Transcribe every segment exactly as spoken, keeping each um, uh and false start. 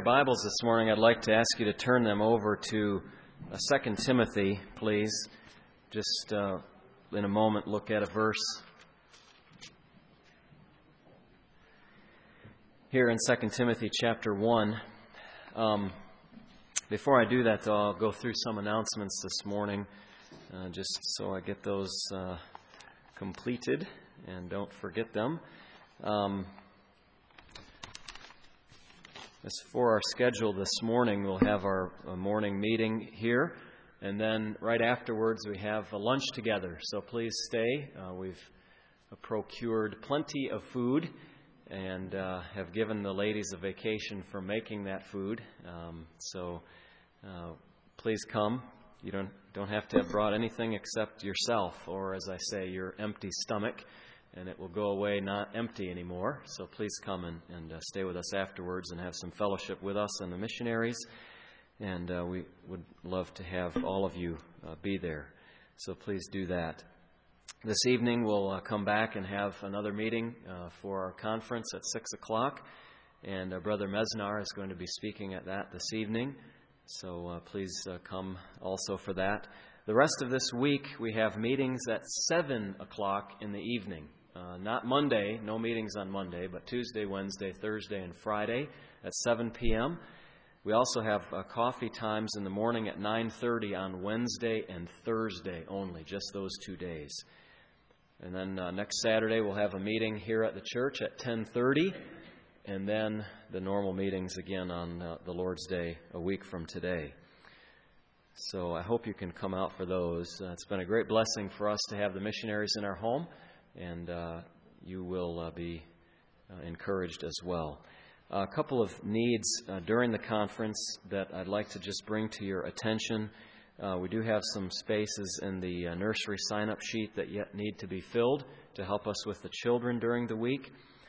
Bibles this morning, I'd like to ask you to turn them over to uh, Second Timothy, please. Just uh, in a moment, look at a verse here in Second Timothy chapter one. Um, before I do that, though, I'll go through some announcements this morning, uh, just so I get those uh, completed and don't forget them. Um, As for our schedule this morning, we'll have our uh, morning meeting here, and then right afterwards we have a lunch together. So please stay. Uh, we've uh, procured plenty of food and uh, have given the ladies a vacation for making that food. Um, so uh, please come. You don't don't have to have brought anything except yourself, or as I say, your empty stomach. And it will go away not empty anymore. So please come and, and uh, stay with us afterwards and have some fellowship with us and the missionaries. And uh, we would love to have all of you uh, be there. So please do that. This evening we'll uh, come back and have another meeting uh, for our conference at six o'clock. And uh, Brother Mesnar is going to be speaking at that this evening. So uh, please uh, come also for that. The rest of this week we have meetings at seven o'clock in the evening. Uh, not Monday, no meetings on Monday, but Tuesday, Wednesday, Thursday, and Friday at seven p.m. We also have uh, coffee times in the morning at nine thirty on Wednesday and Thursday only, just those two days. And then uh, next Saturday we'll have a meeting here at the church at ten thirty, and then the normal meetings again on uh, the Lord's Day a week from today. So I hope you can come out for those. Uh, it's been a great blessing for us to have the missionaries in our home, and uh, you will uh, be uh, encouraged as well. Uh, a couple of needs uh, during the conference that I'd like to just bring to your attention. Uh, we do have some spaces in the uh, nursery sign-up sheet that yet need to be filled to help us with the children during the week.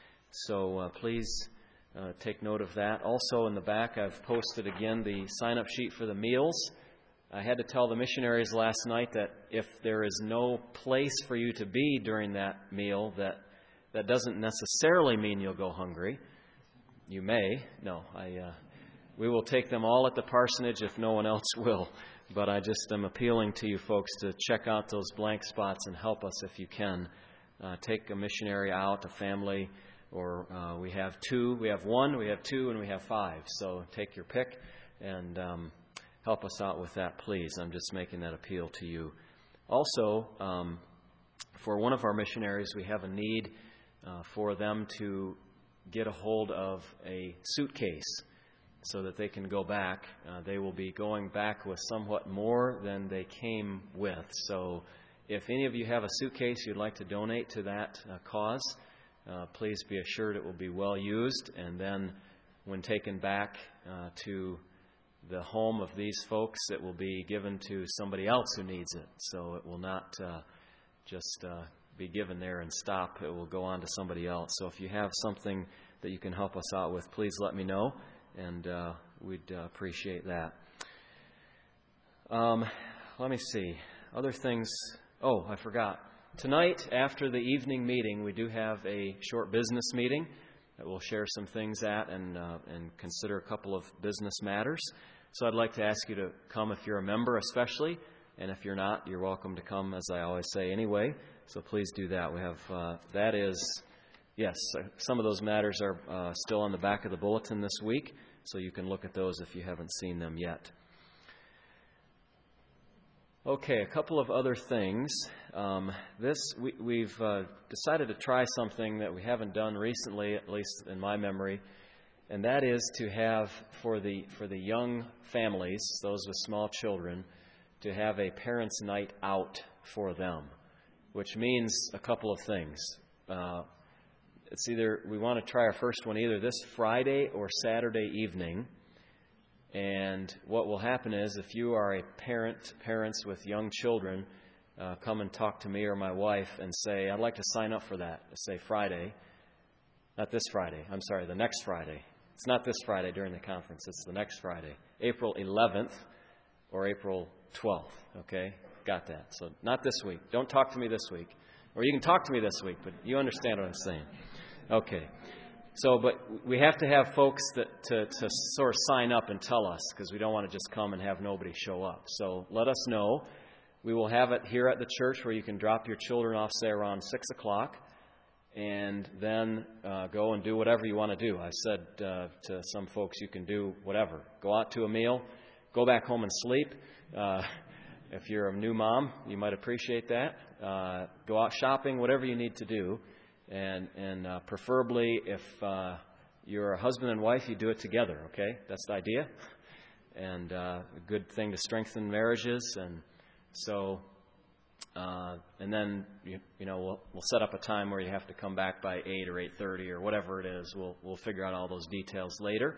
So uh, please uh, take note of that. Also in the back, I've posted again the sign-up sheet for the meals. I had to tell the missionaries last night that if there is no place for you to be during that meal, that that doesn't necessarily mean you'll go hungry. You may. No, I. Uh, we will take them all at the parsonage if no one else will. But I just am appealing to you folks to check out those blank spots and help us if you can. Uh, take a missionary out, a family, or uh, we have two. We have one, we have two, and we have five. So take your pick and Um, help us out with that, please. I'm just making that appeal to you. Also, um, for one of our missionaries, we have a need uh, for them to get a hold of a suitcase so that they can go back. Uh, they will be going back with somewhat more than they came with. So if any of you have a suitcase you'd like to donate to that uh, cause, uh, please be assured it will be well used. And then when taken back uh, to the home of these folks, it will be given to somebody else who needs it. So it will not uh, just uh, be given there and stop. It will go on to somebody else. So if you have something that you can help us out with, please let me know, and uh, we'd uh, appreciate that. Um, let me see. Other things. Oh, I forgot. Tonight, after the evening meeting, we do have a short business meeting that we'll share some things at and uh, and consider a couple of business matters. So I'd like to ask you to come if you're a member especially, and if you're not, you're welcome to come, as I always say anyway. So please do that. We have, uh, that is, yes, some of those matters are uh, still on the back of the bulletin this week, so you can look at those if you haven't seen them yet. Okay, a couple of other things. Um, this we, we've uh, decided to try something that we haven't done recently, at least in my memory, and that is to have for the for the young families, those with small children, to have a parents' night out for them, which means a couple of things. Uh, it's either we want to try our first one either this Friday or Saturday evening. And what will happen is, if you are a parent, parents with young children, uh, come and talk to me or my wife and say, I'd like to sign up for that, say Friday. Not this Friday. I'm sorry, the next Friday. It's not this Friday during the conference. It's the next Friday, April eleventh or April twelfth. Okay? Got that. So not this week. Don't talk to me this week. Or you can talk to me this week, but you understand what I'm saying. Okay. So, but we have to have folks that to, to sort of sign up and tell us, because we don't want to just come and have nobody show up. So let us know. We will have it here at the church where you can drop your children off, say, around six o'clock, and then uh, go and do whatever you want to do. I said uh, to some folks, you can do whatever. Go out to a meal, go back home and sleep. Uh, if you're a new mom, you might appreciate that. Uh, go out shopping, whatever you need to do. And, and uh, preferably, if uh, you're a husband and wife, you do it together, okay? That's the idea. And uh, a good thing to strengthen marriages. And so, uh, and then, you, you know, we'll, we'll set up a time where you have to come back by eight or eight thirty or whatever it is. We'll, we'll figure out all those details later.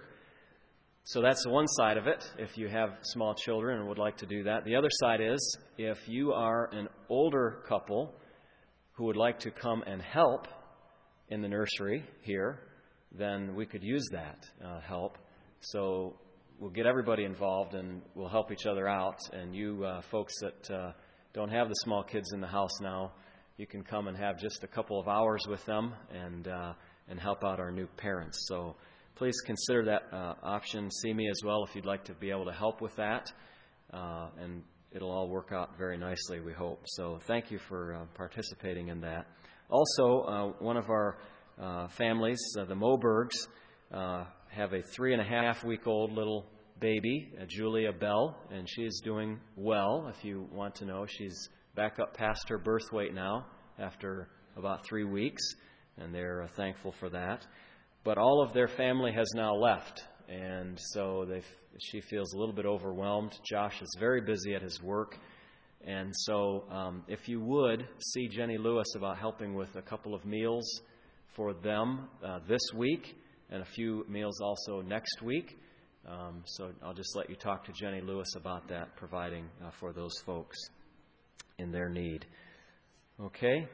So that's one side of it, if you have small children and would like to do that. The other side is, if you are an older couple who would like to come and help in the nursery here, then we could use that uh, help. So we'll get everybody involved and we'll help each other out. And you uh, folks that uh, don't have the small kids in the house now, you can come and have just a couple of hours with them and uh, and help out our new parents. So please consider that uh, option. See me as well if you'd like to be able to help with that. Uh, and it'll all work out very nicely, we hope. So thank you for uh, participating in that. Also, uh, one of our uh, families, uh, the Mobergs, uh, have a three and a half week old little baby, uh, Julia Bell, and she is doing well. If you want to know, she's back up past her birth weight now after about three weeks, and they're uh, thankful for that. But all of their family has now left, and so they she feels a little bit overwhelmed. Josh is very busy at his work. And so um, if you would, see Jenny Lewis about helping with a couple of meals for them uh, this week and a few meals also next week. Um, so I'll just let you talk to Jenny Lewis about that, providing uh, for those folks in their need. Okay?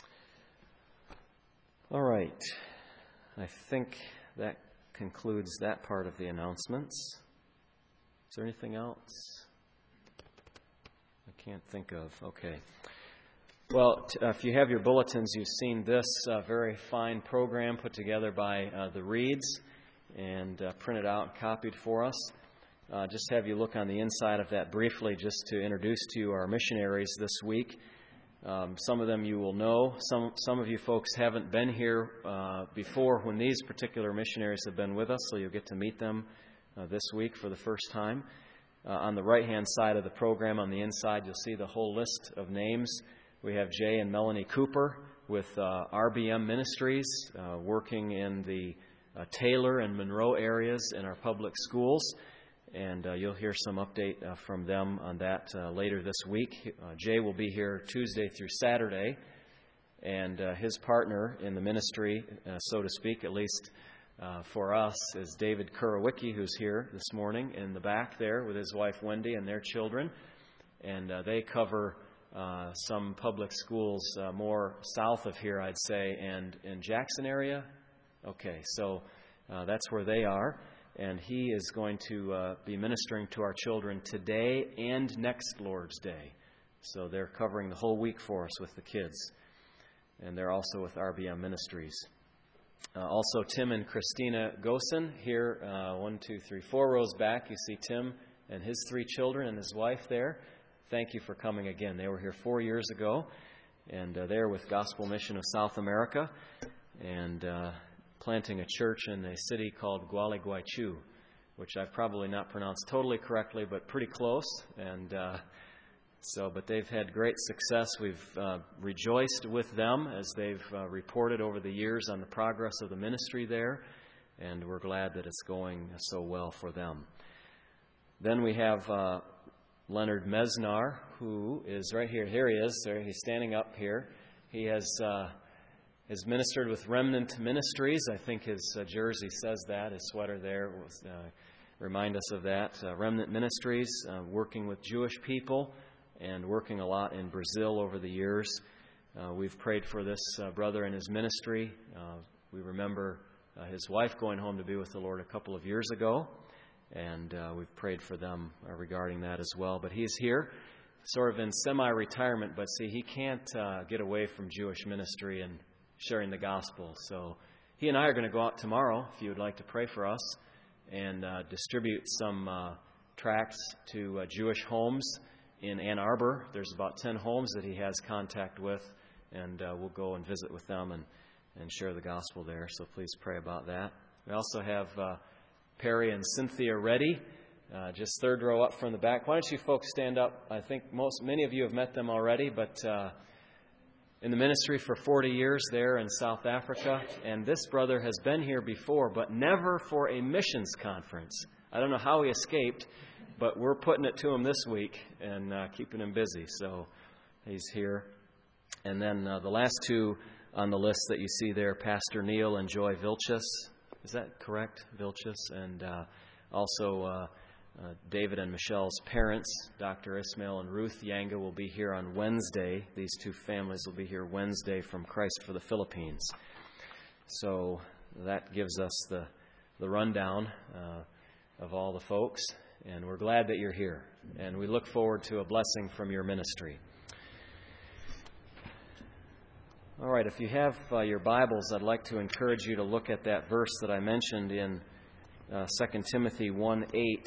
All right. I think that concludes that part of the announcements. Is there anything else? I can't think of. Okay. Well, t- uh, if you have your bulletins, you've seen this uh, very fine program put together by uh, the Reeds and uh, printed out and copied for us. Uh, just have you look on the inside of that briefly just to introduce to you our missionaries this week. Um, some of them you will know. Some some of you folks haven't been here uh, before when these particular missionaries have been with us, so you'll get to meet them uh, this week for the first time. Uh, on the right-hand side of the program, on the inside, you'll see the whole list of names. We have Jay and Melanie Cooper with uh, R B M Ministries, uh, working in the uh, Taylor and Monroe areas in our public schools. And uh, you'll hear some update uh, from them on that uh, later this week. Uh, Jay will be here Tuesday through Saturday. And uh, his partner in the ministry, uh, so to speak, at least Uh, for us, is David Kurawicki, who's here this morning in the back there with his wife Wendy and their children. And uh, they cover uh, some public schools uh, more south of here, I'd say, and in Jackson area. Okay, so uh, that's where they are. And he is going to uh, be ministering to our children today and next Lord's Day. So they're covering the whole week for us with the kids. And they're also with R B M Ministries. Uh, also, Tim and Christina Gosen here, uh, one, two, three, four rows back. You see Tim and his three children and his wife there. Thank you for coming again. They were here four years ago, and uh, they're with Gospel Mission of South America and uh, planting a church in a city called Gualeguaychú, which I've probably not pronounced totally correctly, but pretty close. And uh, So, but they've had great success. We've uh, rejoiced with them as they've uh, reported over the years on the progress of the ministry there, and we're glad that it's going so well for them. Then we have uh, Leonard Mesnar, who is right here. Here he is. There, he's standing up here. He has uh, has ministered with Remnant Ministries. I think his uh, jersey says that. His sweater there was uh, remind us of that. Uh, Remnant Ministries, uh, working with Jewish people and working a lot in Brazil over the years. Uh, we've prayed for this uh, brother and his ministry. Uh, we remember uh, his wife going home to be with the Lord a couple of years ago, and uh, we've prayed for them uh, regarding that as well. But he's here, sort of in semi-retirement, but see, he can't uh, get away from Jewish ministry and sharing the gospel. So he and I are going to go out tomorrow, if you would like to pray for us, and uh, distribute some uh, tracts to uh, Jewish homes in Ann Arbor. There's about ten homes that he has contact with, and uh, we'll go and visit with them and, and share the gospel there. So please pray about that. We also have uh, Perry and Cynthia Reddy, uh, just third row up from the back. Why don't you folks stand up? I think most many of you have met them already, but uh, in the ministry for forty years there in South Africa, and this brother has been here before, but never for a missions conference. I don't know how he escaped, but we're putting it to him this week and uh, keeping him busy, so he's here. And then uh, the last two on the list that you see there, Pastor Neil and Joy Vilchis. Is that correct? Vilchis. And uh, also uh, uh, David and Michelle's parents, Doctor Ismail and Ruth Yanga, will be here on Wednesday. These two families will be here Wednesday from Christ for the Philippines. So that gives us the, the rundown uh, of all the folks. And we're glad that you're here. And we look forward to a blessing from your ministry. All right, if you have uh, your Bibles, I'd like to encourage you to look at that verse that I mentioned in uh, Second Timothy one eight.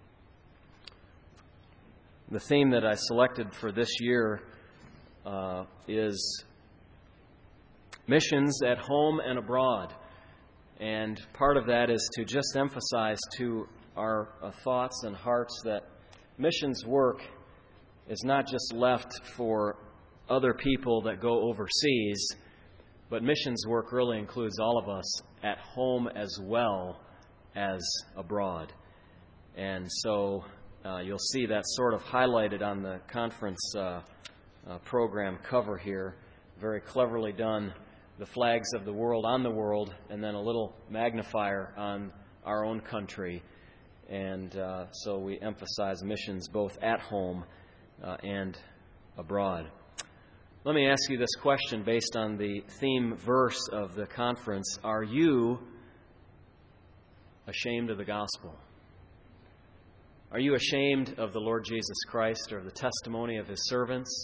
The theme that I selected for this year uh, is missions at home and abroad. And part of that is to just emphasize to our uh, thoughts and hearts that missions work is not just left for other people that go overseas, but missions work really includes all of us at home as well as abroad. And so uh, you'll see that sort of highlighted on the conference uh, uh, program cover here. Very cleverly done. The flags of the world on the world, and then a little magnifier on our own country. And uh, so we emphasize missions both at home uh, and abroad. Let me ask you this question based on the theme verse of the conference. Are you ashamed of the gospel? Are you ashamed of the Lord Jesus Christ or of the testimony of His servants?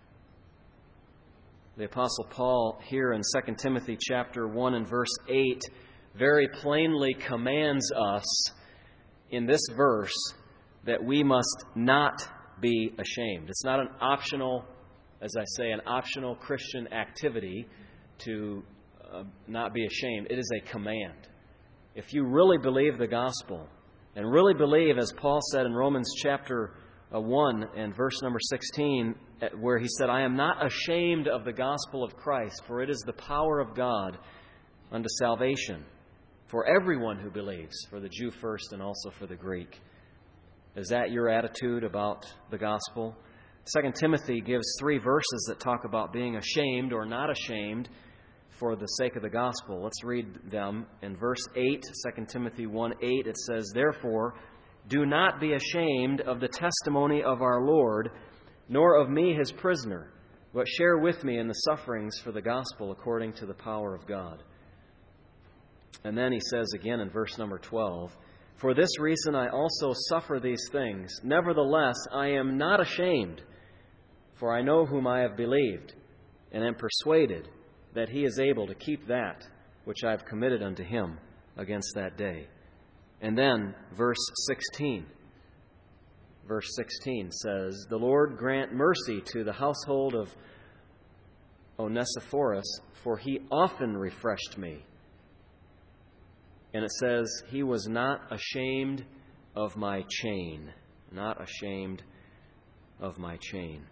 The Apostle Paul here in Second Timothy chapter one and verse eight very plainly commands us in this verse that we must not be ashamed. It's not an optional, as I say, an optional Christian activity to uh, not be ashamed. It is a command. If you really believe the gospel, and really believe, as Paul said in Romans chapter one and verse number sixteen, where he said, I am not ashamed of the gospel of Christ, for it is the power of God unto salvation for everyone who believes, for the Jew first and also for the Greek. Is that your attitude about the gospel? Second Timothy gives three verses that talk about being ashamed or not ashamed for the sake of the gospel. Let's read them. In verse eight, Second Timothy one eight, it says, Therefore, do not be ashamed of the testimony of our Lord, nor of me his prisoner, but share with me in the sufferings for the gospel according to the power of God. And then he says again in verse number twelve, For this reason I also suffer these things. Nevertheless, I am not ashamed, for I know whom I have believed, and am persuaded that he is able to keep that which I have committed unto him against that day. And then verse sixteen. Verse sixteen says, The Lord grant mercy to the household of Onesiphorus, for he often refreshed me. And it says, He was not ashamed of my chain. Not ashamed of my chain.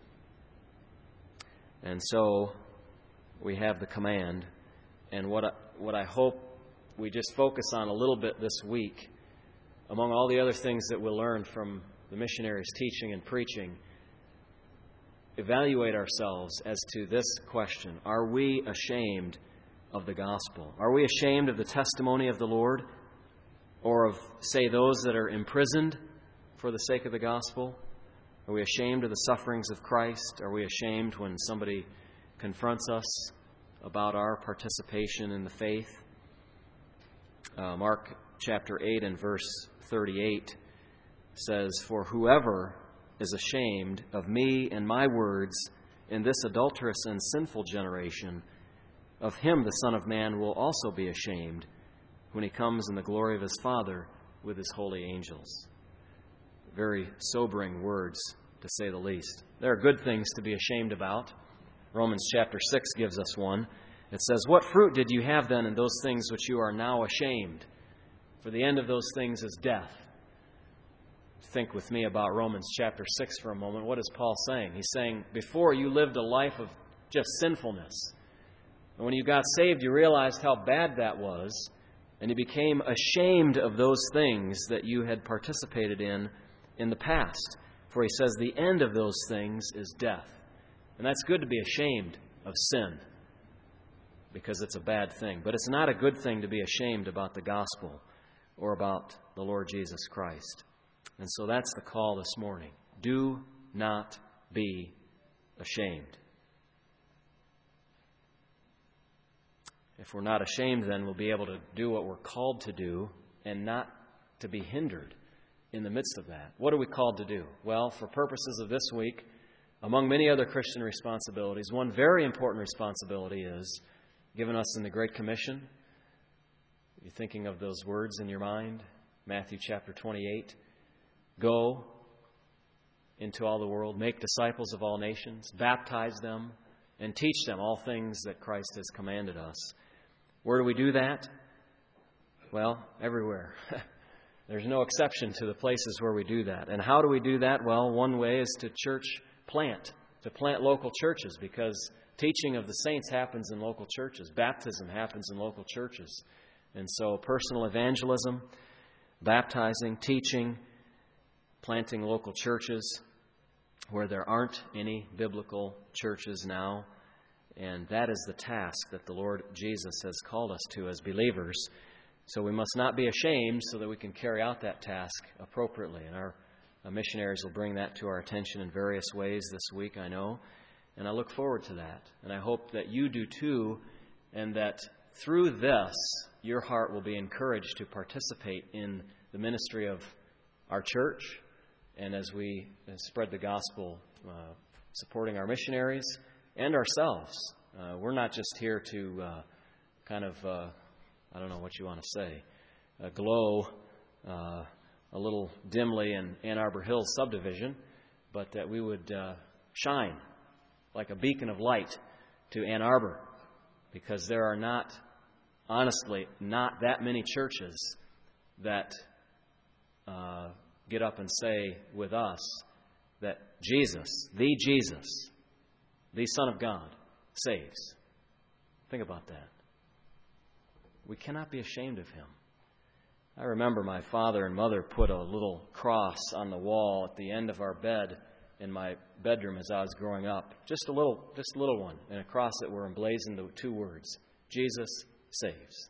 And so we have the command. And what I, what I hope we just focus on a little bit this week, among all the other things that we'll learn from the missionaries' teaching and preaching, evaluate ourselves as to this question. Are we ashamed of the gospel? Are we ashamed of the testimony of the Lord? Or of, say, those that are imprisoned for the sake of the gospel? Are we ashamed of the sufferings of Christ? Are we ashamed when somebody confronts us about our participation in the faith? Uh, Mark chapter eight and verse thirty-eight says, For whoever is ashamed of me and my words in this adulterous and sinful generation, of him the Son of Man will also be ashamed when he comes in the glory of his Father with his holy angels." Very sobering words, to say the least. There are good things to be ashamed about. Romans chapter six gives us one. It says, "What fruit did you have then in those things which you are now ashamed? For the end of those things is death." Think with me about Romans chapter six for a moment. What is Paul saying? He's saying, before you lived a life of just sinfulness. And when you got saved, you realized how bad that was, and you became ashamed of those things that you had participated in in the past. For he says the end of those things is death. And that's good to be ashamed of sin, because it's a bad thing. But it's not a good thing to be ashamed about the gospel or about the Lord Jesus Christ. And so that's the call this morning. Do not be ashamed. If we're not ashamed, then we'll be able to do what we're called to do and not to be hindered in the midst of that. What are we called to do? Well, for purposes of this week, among many other Christian responsibilities, one very important responsibility is given us in the Great Commission. You're thinking of those words in your mind? Matthew chapter twenty-eight. "Go into all the world, make disciples of all nations, baptize them, and teach them all things that Christ has commanded us." Where do we do that? Well, everywhere. There's no exception to the places where we do that. And how do we do that? Well, one way is to church plant, to plant local churches, because teaching of the saints happens in local churches. Baptism happens in local churches. And so personal evangelism, baptizing, teaching, planting local churches where there aren't any biblical churches now. And that is the task that the Lord Jesus has called us to as believers. So we must not be ashamed so that we can carry out that task appropriately. And our missionaries will bring that to our attention in various ways this week, I know. And I look forward to that. And I hope that you do too, and that through this, your heart will be encouraged to participate in the ministry of our church. And as we spread the gospel, uh, supporting our missionaries and ourselves. Uh, we're not just here to uh, kind of, uh, I don't know what you want to say, uh, glow uh, a little dimly in Ann Arbor Hills subdivision, but that we would uh, shine like a beacon of light to Ann Arbor, because there are not, honestly, not that many churches that uh, get up and say with us that Jesus, the Jesus, the Son of God, saves. Think about that. We cannot be ashamed of Him. I remember my father and mother put a little cross on the wall at the end of our bed in my bedroom as I was growing up. Just a little, just a little one. And across it were emblazoned the two words, Jesus saves.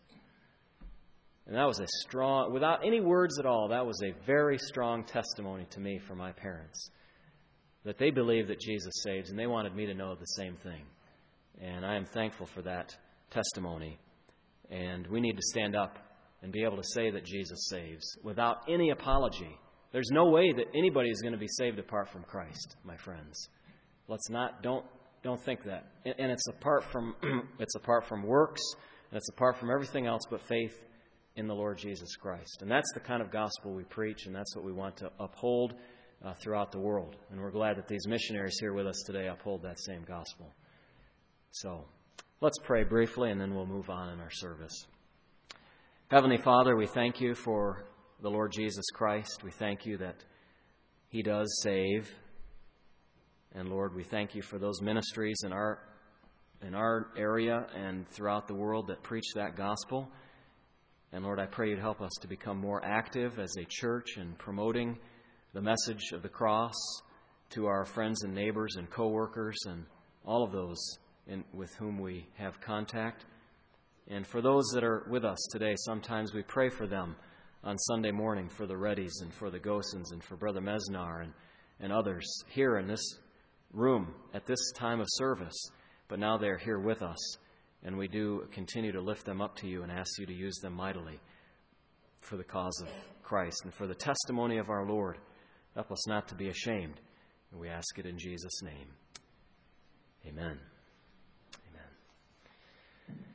And that was a strong, without any words at all, that was a very strong testimony to me from my parents. That they believed that Jesus saves, and they wanted me to know the same thing. And I am thankful for that testimony. And we need to stand up and be able to say that Jesus saves without any apology. There's no way that anybody is going to be saved apart from Christ, my friends. Let's not, don't, don't think that. And it's apart from, it's apart from works, and it's apart from everything else but faith in the Lord Jesus Christ. And that's the kind of gospel we preach, and that's what we want to uphold Uh, throughout the world. And we're glad that these missionaries here with us today uphold that same gospel. So, let's pray briefly and then we'll move on in our service. Heavenly Father, we thank you for the Lord Jesus Christ. We thank you that He does save. And Lord, we thank you for those ministries in our in our area and throughout the world that preach that gospel. And Lord, I pray you'd help us to become more active as a church in promoting the message of the cross to our friends and neighbors and co-workers and all of those in, with whom we have contact. And for those that are with us today, sometimes we pray for them on Sunday morning, for the Reddys and for the Gosens and for Brother Mesnar and, and others here in this room at this time of service. But now they're here with us, and we do continue to lift them up to you and ask you to use them mightily for the cause of Christ and for the testimony of our Lord. Help us not to be ashamed. And we ask it in Jesus' name. Amen. Amen.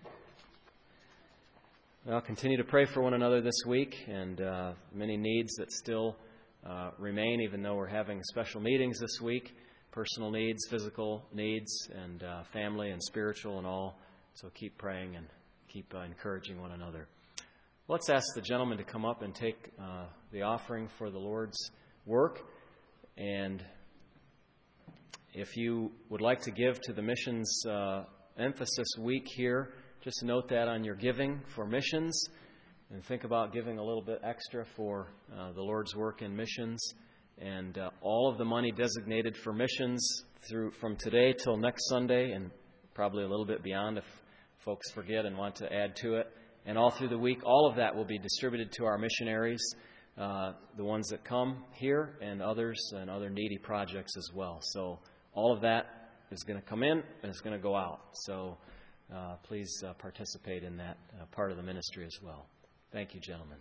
well, continue to pray for one another this week, and uh, many needs that still uh, remain, even though we're having special meetings this week. Personal needs, physical needs, and uh, family and spiritual and all. So keep praying and keep uh, encouraging one another. Let's ask the gentleman to come up and take uh, the offering for the Lord's work. And if you would like to give to the missions uh, emphasis week here, just note that on your giving for missions. And think about giving a little bit extra for uh, the Lord's work in missions. And uh, all of the money designated for missions through from today till next Sunday, and probably a little bit beyond if folks forget and want to add to it, and all through the week, all of that will be distributed to our missionaries, uh, the ones that come here and others and other needy projects as well. So all of that is going to come in and it's going to go out. So uh, please uh, participate in that uh, part of the ministry as well. Thank you, gentlemen.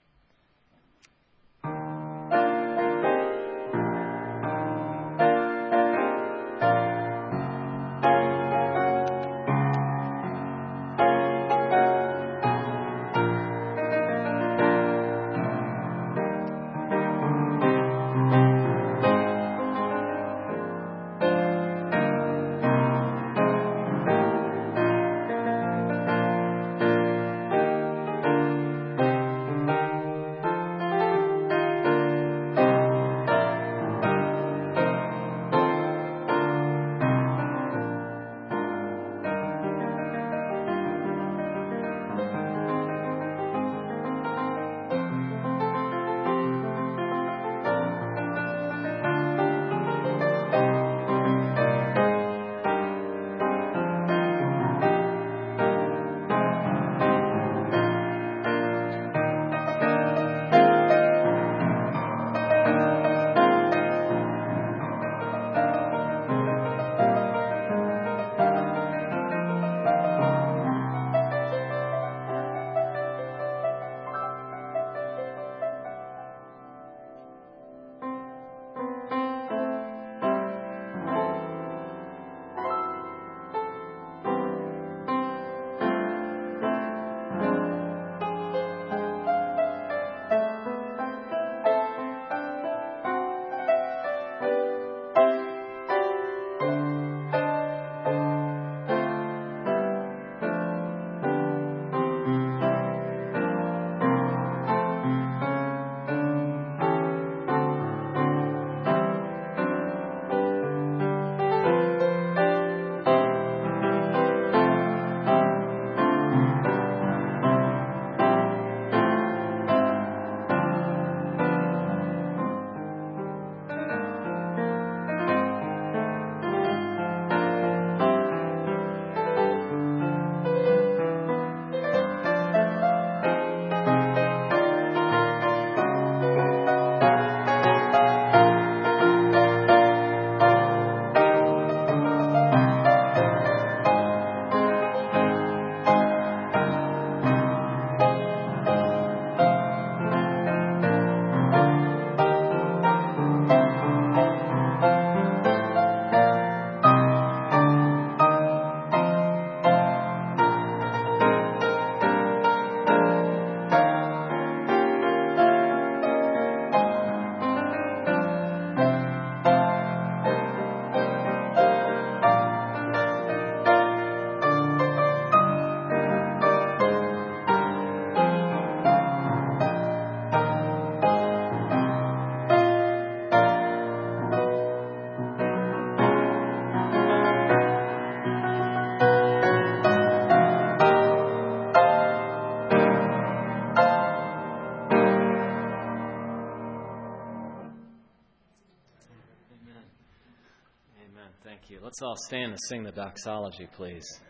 Thank you. Let's all stand and sing the doxology, please.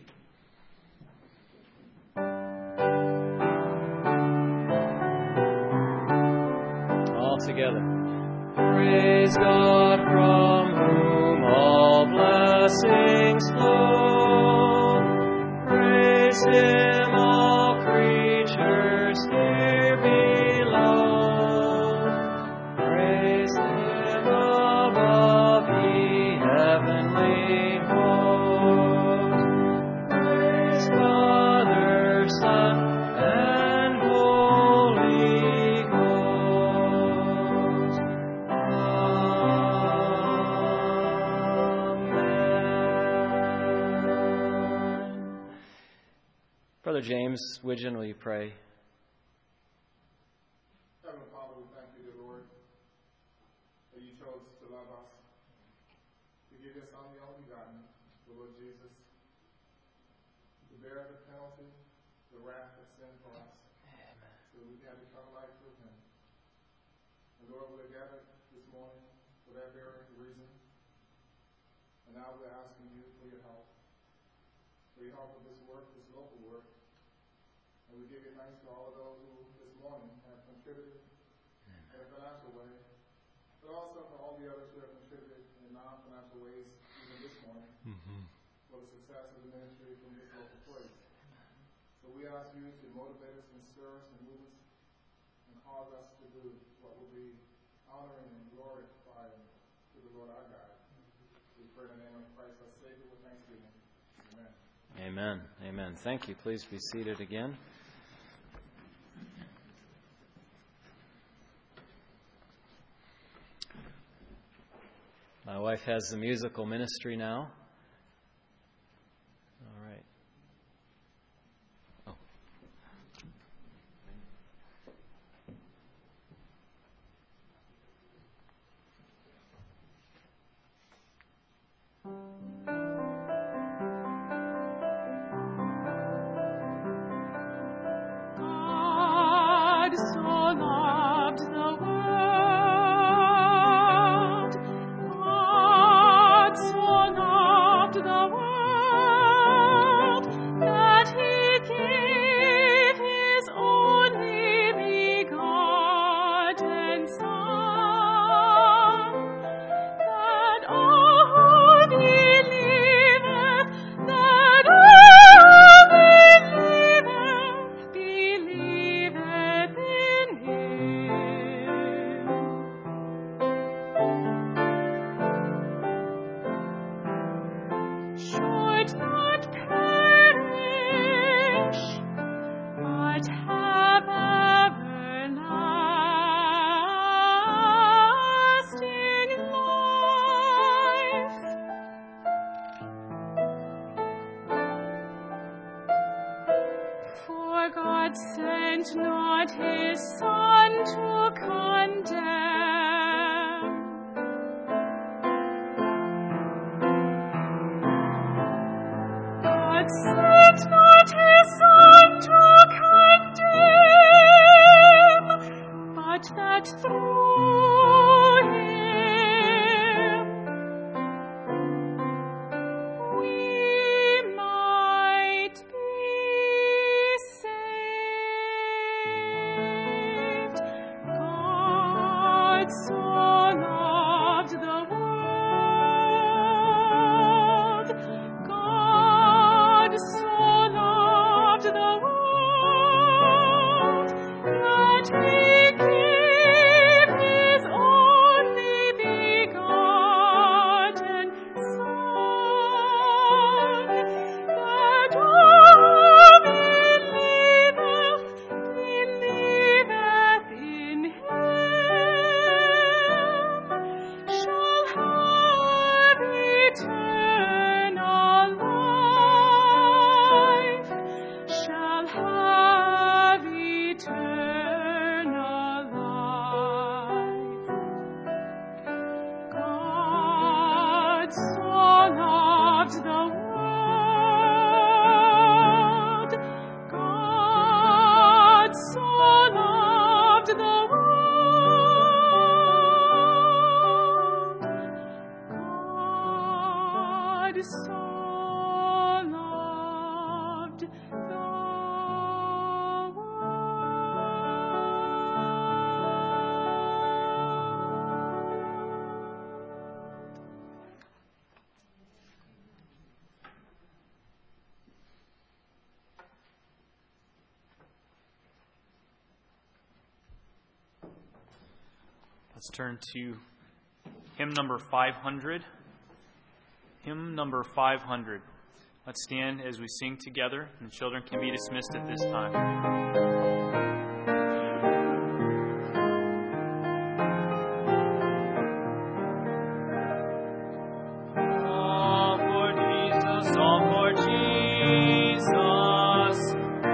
All together. Praise God, from whom all blessings flow. Praise Him, all creatures here below. Praise Him above, ye heavenly hosts. Praise Father, Son, Brother James Widgeon, will you pray? Heavenly Father, we thank you, dear Lord, that you chose to love us, to give your Son, the only begotten, the Lord Jesus, to bear the penalty, the wrath of sin for us, Amen. So that we can have eternal life through him. And Lord, we're gathered this morning for that very reason. And now we're asking you for your help, for your help with this work, this local work. And we give you thanks to all of those who this morning have contributed Amen. In a financial way, but also for all the others who have contributed in non-financial ways even this morning mm-hmm. for the success of the ministry from this local place. So we ask you to motivate us and stir us and move us and cause us to do what will be honoring and glorifying to the Lord our God. We pray in the name of Christ our Savior with thanksgiving. Amen. Amen. Amen. Thank you. Please be seated again. My wife has the musical ministry now. All right. Oh. God so loved the world. Sent not his Son to condemn, God sent not his Son to condemn, but that through him we might be so loved the world, God so loved the world, that he gave his only begotten Son, that all believeth, believeth in him, shall have eternal life, shall have eternal life. God so loved the world, God so loved the world, God so loved the Let's turn to hymn number five hundred. Hymn number five hundred. Let's stand as we sing together, and the children can be dismissed at this time. All for Jesus, all for Jesus.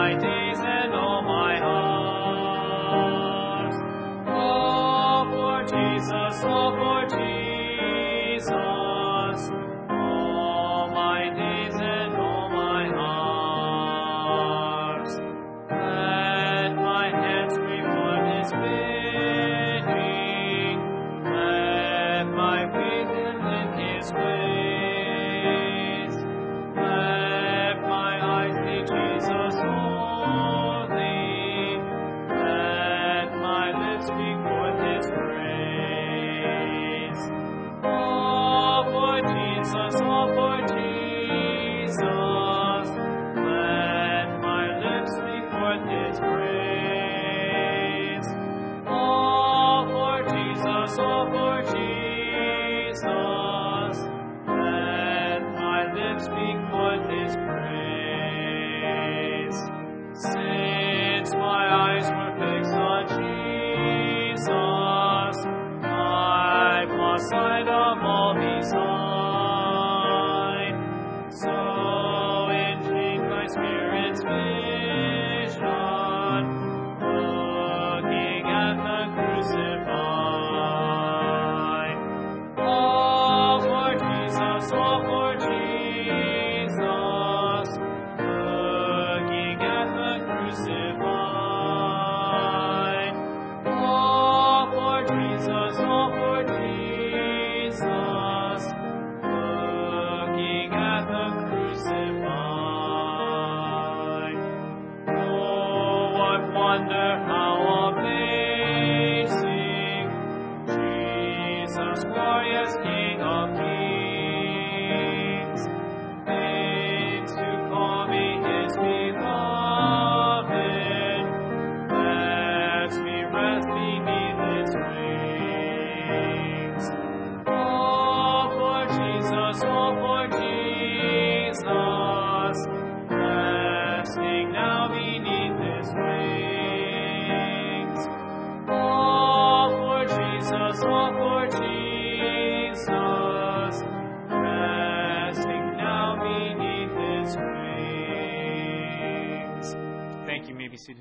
my days and all my hours. All for Jesus, all for Jesus, all my days and all my hours. Let my hands perform His bidding. Let my faith in His ways. Let my eyes see Jesus only. Let my lips speak forth His praise. All for Jesus, all for Jesus. Let my lips speak forth His praise. All for Jesus, all for Jesus. Let my lips speak forth His praise. Since my eyes were fixed on Jesus, I've lost sight of all beside. So enchained my spirit's vision, looking at the crucified. All for Jesus, all for Jesus, looking at the crucified. All for Jesus, all for Jesus, looking at the crucified. Oh, what wonder, how amazing, Jesus, glorious King of kings, deigns to call me His beloved, lets me rest beneath His wings. All for Jesus, all for Jesus, resting now beneath His wings. All for Jesus, all for Jesus, resting now beneath His wings. Thank you. You may be seated.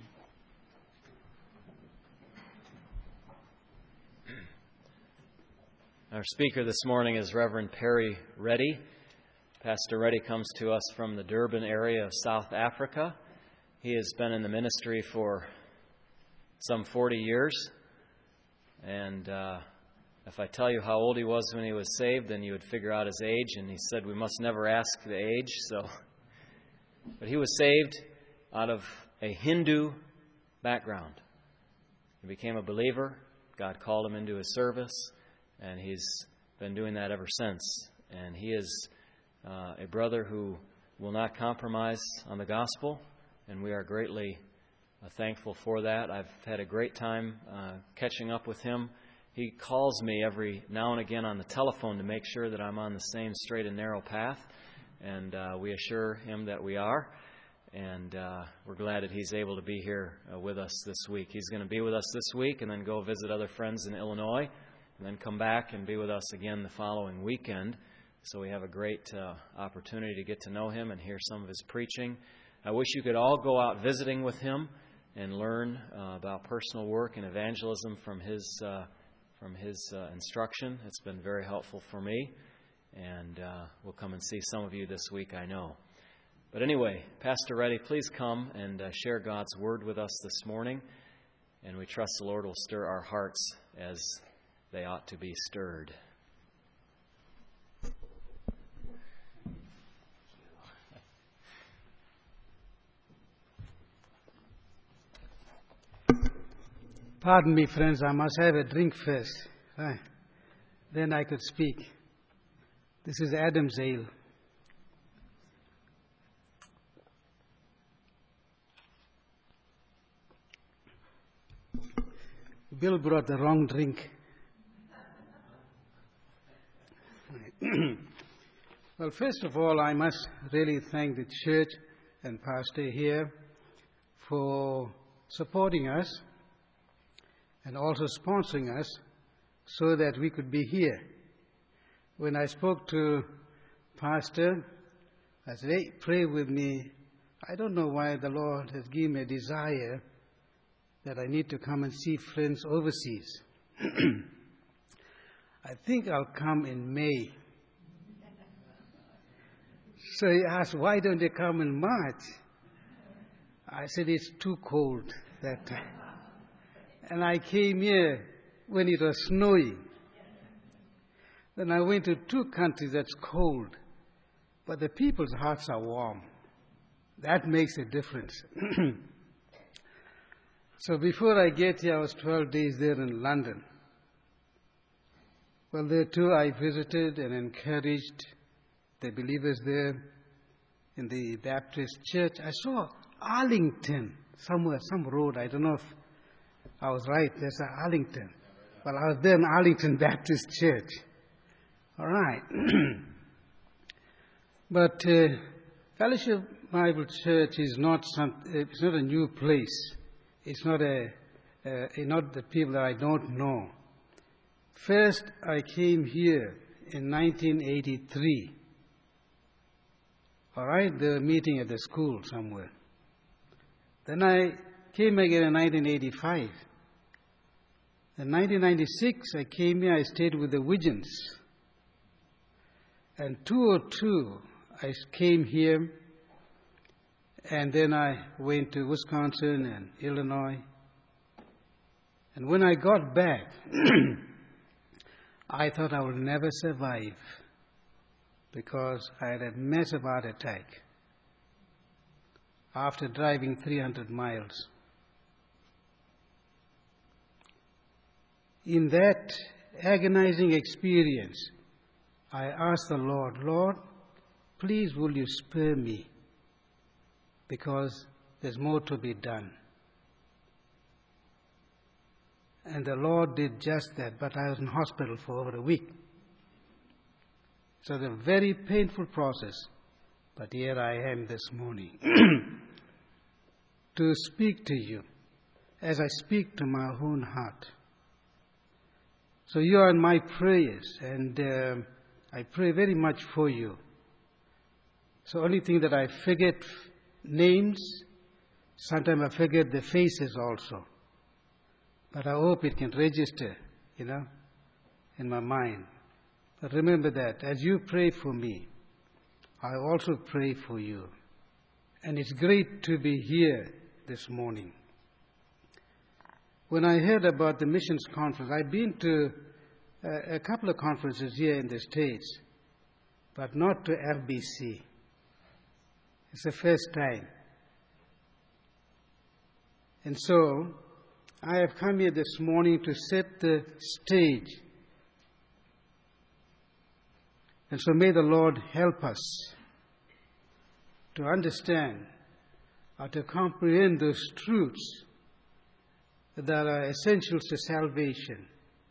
Our speaker this morning is Reverend Perry Reddy. Pastor Reddy comes to us from the Durban area of South Africa. He has been in the ministry for some forty years. And uh, if I tell you how old he was when he was saved, then you would figure out his age. And he said we must never ask the age. So, but he was saved out of a Hindu background. He became a believer. God called him into His service. And he's been doing that ever since. And he is uh, a brother who will not compromise on the gospel. And we are greatly uh, thankful for that. I've had a great time uh, catching up with him. He calls me every now and again on the telephone to make sure that I'm on the same straight and narrow path. And uh, we assure him that we are. And uh, we're glad that he's able to be here uh, with us this week. He's going to be with us this week and then go visit other friends in Illinois. And then come back and be with us again the following weekend. So we have a great uh, opportunity to get to know him and hear some of his preaching. I wish you could all go out visiting with him and learn uh, about personal work and evangelism from his uh, from his uh, instruction. It's been very helpful for me. And uh, we'll come and see some of you this week, I know. But anyway, Pastor Reddy, please come and uh, share God's Word with us this morning. And we trust the Lord will stir our hearts as they ought to be stirred. Pardon me, friends, I must have a drink first. Right. Then I could speak. This is Adam's ale. Bill brought the wrong drink. Well, first of all, I must really thank the church and pastor here for supporting us and also sponsoring us so that we could be here. When I spoke to pastor, I said, hey, pray with me. I don't know why the Lord has given me a desire that I need to come and see friends overseas. I think I'll come in May. So he asked, why don't you come in March? I said, it's too cold that time. And I came here when it was snowing. Then I went to two countries that's cold, but the people's hearts are warm. That makes a difference. So before I get here, I was twelve days there in London. Well, there too I visited and encouraged the believers there in the Baptist church. I saw Arlington somewhere, some road. I don't know if I was right. There's a Arlington. Well, I was there in Arlington Baptist Church. All right. But uh, Fellowship Bible Church is not some. It's not a new place. It's not a. Uh, not the people that I don't know. First, I came here in nineteen eighty-three. All right, they were meeting at the school somewhere. Then I came again in nineteen eighty-five. In nineteen ninety-six, I came here, I stayed with the Widgeons. And two oh two, I came here, and then I went to Wisconsin and Illinois. And when I got back, I thought I would never survive because I had a massive heart attack after driving three hundred miles. In that agonizing experience, I asked the Lord, Lord, please will you spare me because there's more to be done. And the Lord did just that, but I was in hospital for over a week. So it's a very painful process, but here I am this morning to speak to you as I speak to my own heart. So you are in my prayers, and uh, I pray very much for you. So only thing that I forget names, sometimes I forget the faces also. But I hope it can register, you know, in my mind. But remember that as you pray for me, I also pray for you. And it's great to be here this morning. When I heard about the missions conference, I've been to a, a couple of conferences here in the States, but not to F B C. It's the first time. And so, I have come here this morning to set the stage. And so may the Lord help us to understand or to comprehend those truths that are essential to salvation,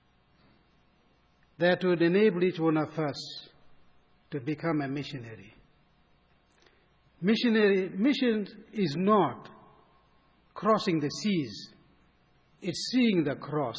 that would enable each one of us to become a missionary. Missionary mission is not crossing the seas. It's seeing the cross.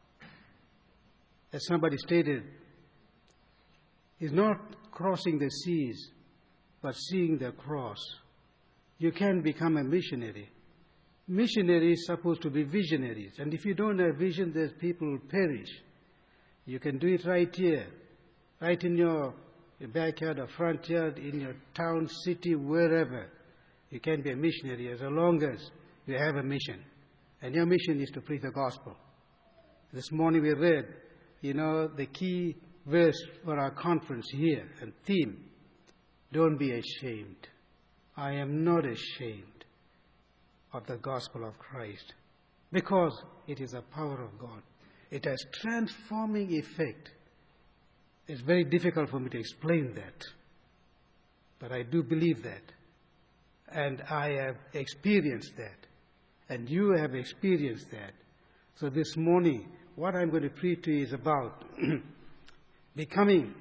As somebody stated, it's not crossing the seas, but seeing the cross. You can become a missionary. Missionaries are supposed to be visionaries. And if you don't have vision, there's people who perish. You can do it right here, right in your, your backyard or front yard, in your town, city, wherever. You can be a missionary as long as you have a mission. And your mission is to preach the gospel. This morning we read, you know, the key verse for our conference here and theme, don't be ashamed. I am not ashamed of the gospel of Christ because it is the power of God. It has transforming effect. It's very difficult for me to explain that, but I do believe that. And I have experienced that. And you have experienced that. So this morning, what I'm going to preach to you is about becoming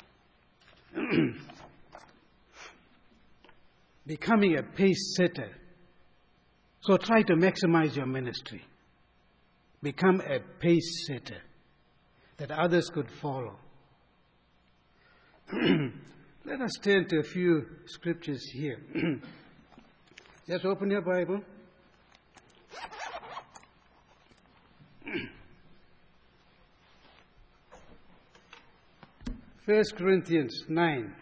becoming a pace setter. So try to maximize your ministry. Become a pace setter that others could follow. Let us turn to a few scriptures here. Just open your Bible. First Corinthians nine.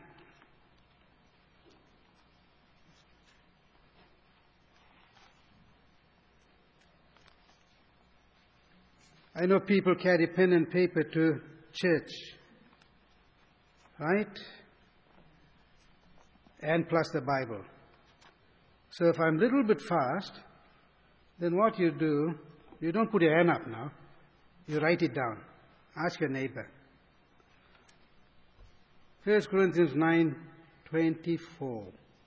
I know people carry pen and paper to church, right? And plus the Bible. So if I'm a little bit fast, then what you do, you don't put your hand up now. You write it down. Ask your neighbor. First Corinthians nine twenty-four.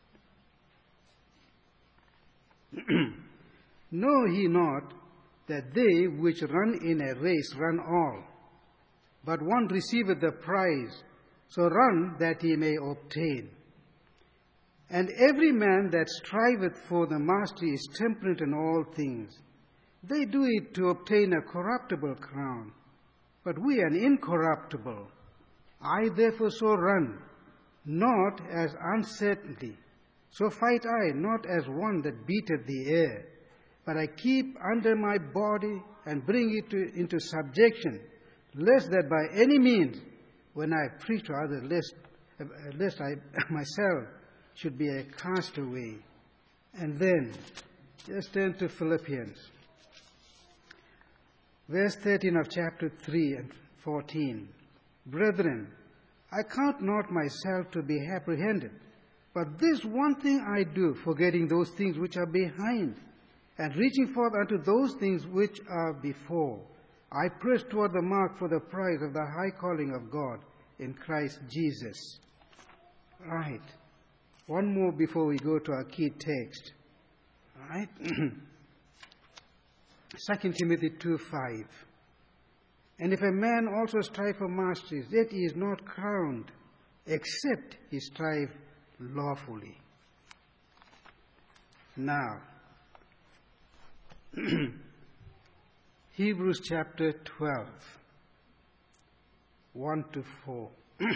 Know ye not that they which run in a race run all, but one receiveth the prize, so run that he may obtain. And every man that striveth for the mastery is temperate in all things. They do it to obtain a corruptible crown, but we an incorruptible. I therefore so run, not as uncertainly. So fight I, not as one that beateth the air, but I keep under my body and bring it to, into subjection, lest that by any means, when I preach to others, lest, uh, lest I myself should be a castaway. And then, just turn to Philippians. Verse thirteen of chapter three and fourteen. Brethren, I count not myself to be apprehended, but this one thing I do, forgetting those things which are behind, and reaching forth unto those things which are before. I press toward the mark for the prize of the high calling of God in Christ Jesus. Right. One more before we go to our key text. All right. Second Timothy two five. And if a man also strive for masteries, yet he is not crowned, except he strive lawfully. Now, Hebrews chapter twelve, one to four.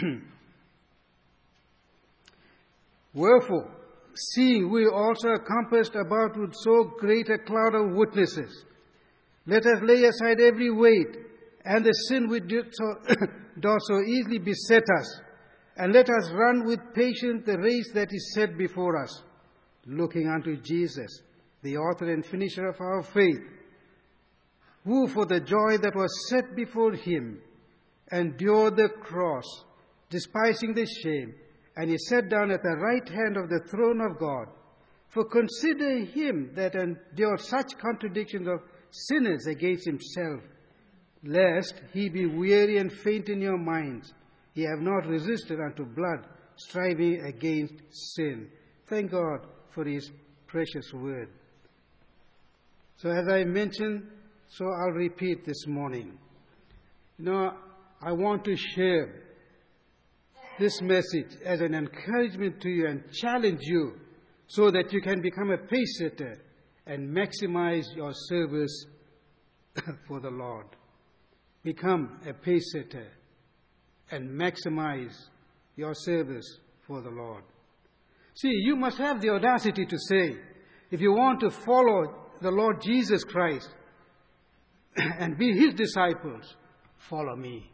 Wherefore, seeing we also are compassed about with so great a cloud of witnesses, let us lay aside every weight and the sin which doth so, doth so easily beset us, and let us run with patience the race that is set before us, looking unto Jesus, the author and finisher of our faith, who for the joy that was set before him endured the cross, despising the shame, and he sat down at the right hand of the throne of God. For consider him that endured such contradictions of sinners against himself, lest he be weary and faint in your minds. Ye have not resisted unto blood, striving against sin. Thank God for his precious word. So as I mentioned, so I'll repeat this morning. You know, I want to share this message as an encouragement to you and challenge you so that you can become a pace-setter and maximize your service for the Lord. Become a pace-setter and maximize your service for the Lord. See, you must have the audacity to say, if you want to follow the Lord Jesus Christ and be his disciples, follow me.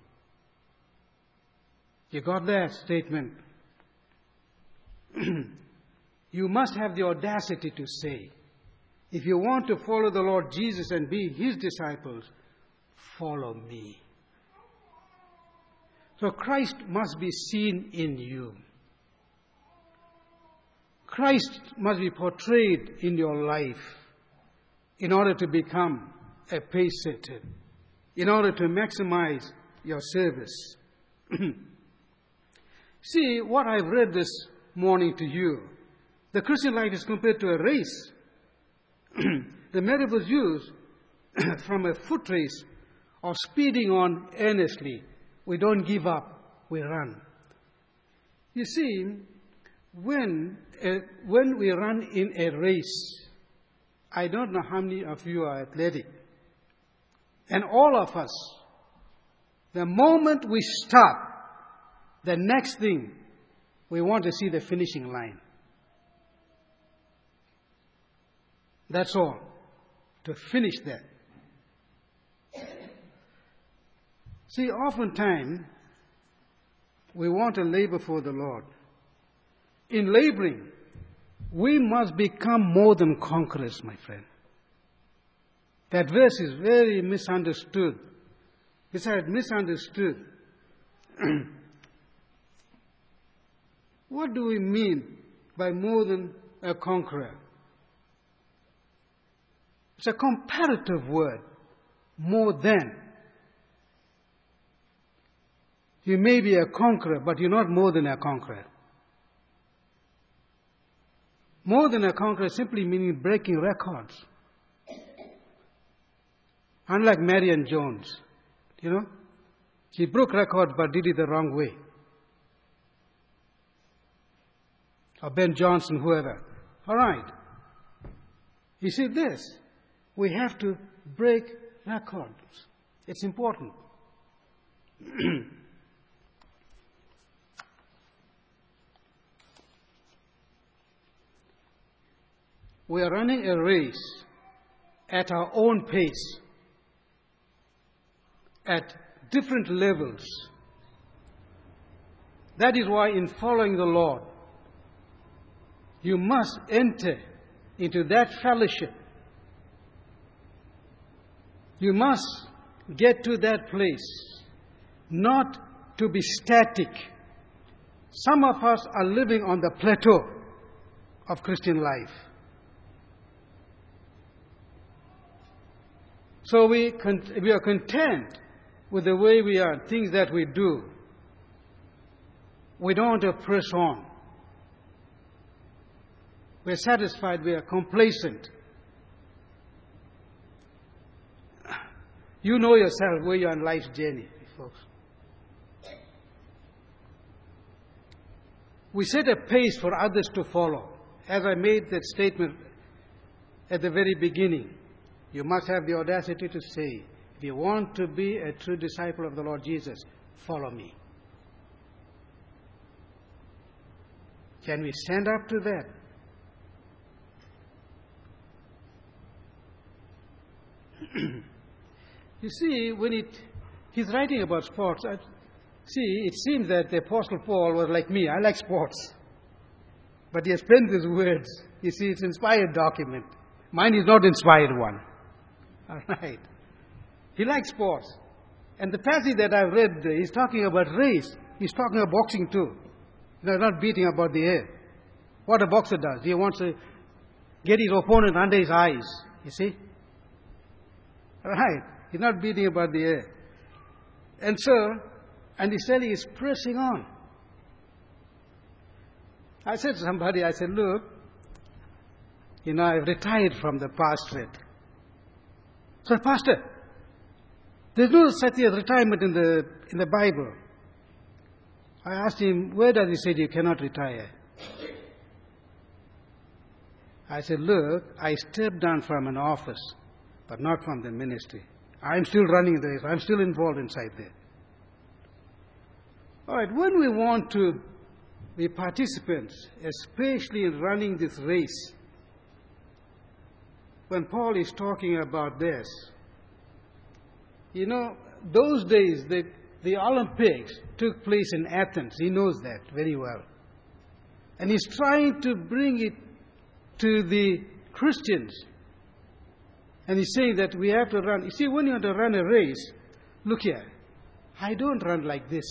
You got that statement? You must have the audacity to say, if you want to follow the Lord Jesus and be his disciples, follow me. So Christ must be seen in you. Christ must be portrayed in your life in order to become a pace-setter, in order to maximize your service. See, what I've read this morning to you, the Christian life is compared to a race. The metaphor is used from a foot race or speeding on earnestly. We don't give up, we run. You see, when, uh, when we run in a race, I don't know how many of you are athletic, and all of us, the moment we start, the next thing, we want to see the finishing line. That's all. To finish that. See, oftentimes, we want to labor for the Lord. In laboring, we must become more than conquerors, my friend. That verse is very misunderstood. Besides, misunderstood. What do we mean by more than a conqueror? It's a comparative word. More than. You may be a conqueror, but you're not more than a conqueror. More than a conqueror simply meaning breaking records. Unlike Marion Jones, you know, she broke records but did it the wrong way. Or Ben Johnson, whoever. All right. You see this, we have to break records. It's important. We are running a race at our own pace, at different levels. That is why in following the Lord, you must enter into that fellowship. You must get to that place, not to be static. Some of us are living on the plateau of Christian life. So we, con- we are content with the way we are, things that we do. We don't want to press on. We're satisfied, we are complacent. You know yourself where you are on life's journey, folks. We set a pace for others to follow. As I made that statement at the very beginning, you must have the audacity to say, if you want to be a true disciple of the Lord Jesus, follow me. Can we stand up to that? You see, when it, he's writing about sports, I, see, it seems that the Apostle Paul was like me. I like sports. But he has penned these words. You see, it's an inspired document. Mine is not inspired one. All right. He likes sports. And the passage that I've read, he's talking about race. He's talking about boxing too. They're not beating about the air. What a boxer does, he wants to get his opponent under his eyes. You see? All right. He's not beating about the air. And so, and he's telling he's pressing on. I said to somebody, I said, look, you know, I've retired from the pastorate. So, Pastor, there's no such thing as retirement in the in the Bible. I asked him, where does he say you cannot retire? I said, look, I stepped down from an office, but not from the ministry. I'm still running the race. I'm still involved inside there. All right, when we want to be participants, especially in running this race, when Paul is talking about this, you know, those days, the, the Olympics took place in Athens. He knows that very well. And he's trying to bring it to the Christians. And he's saying that we have to run. You see, when you want to run a race, look here, I don't run like this.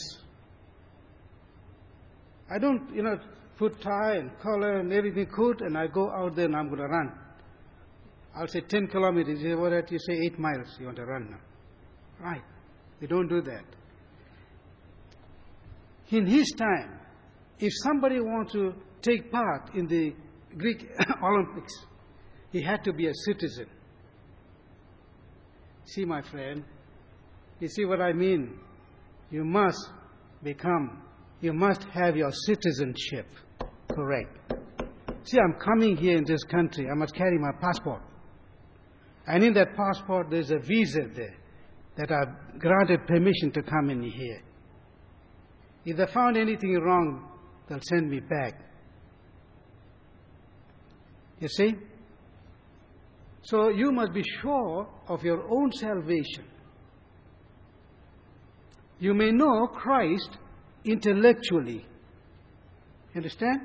I don't, you know, put tie and collar and everything coat, and I go out there and I'm going to run. I'll say ten kilometers. You say, what did you say? Eight miles you want to run now. Right. We don't do that. In his time, if somebody wants to take part in the Greek Olympics, he had to be a citizen. See, my friend, you see what I mean? You must become, you must have your citizenship correct. See, I'm coming here in this country. I must carry my passport. And in that passport, there's a visa there that I've granted permission to come in here. If they found anything wrong, they'll send me back. You see? So you must be sure of your own salvation. You may know Christ intellectually. Understand?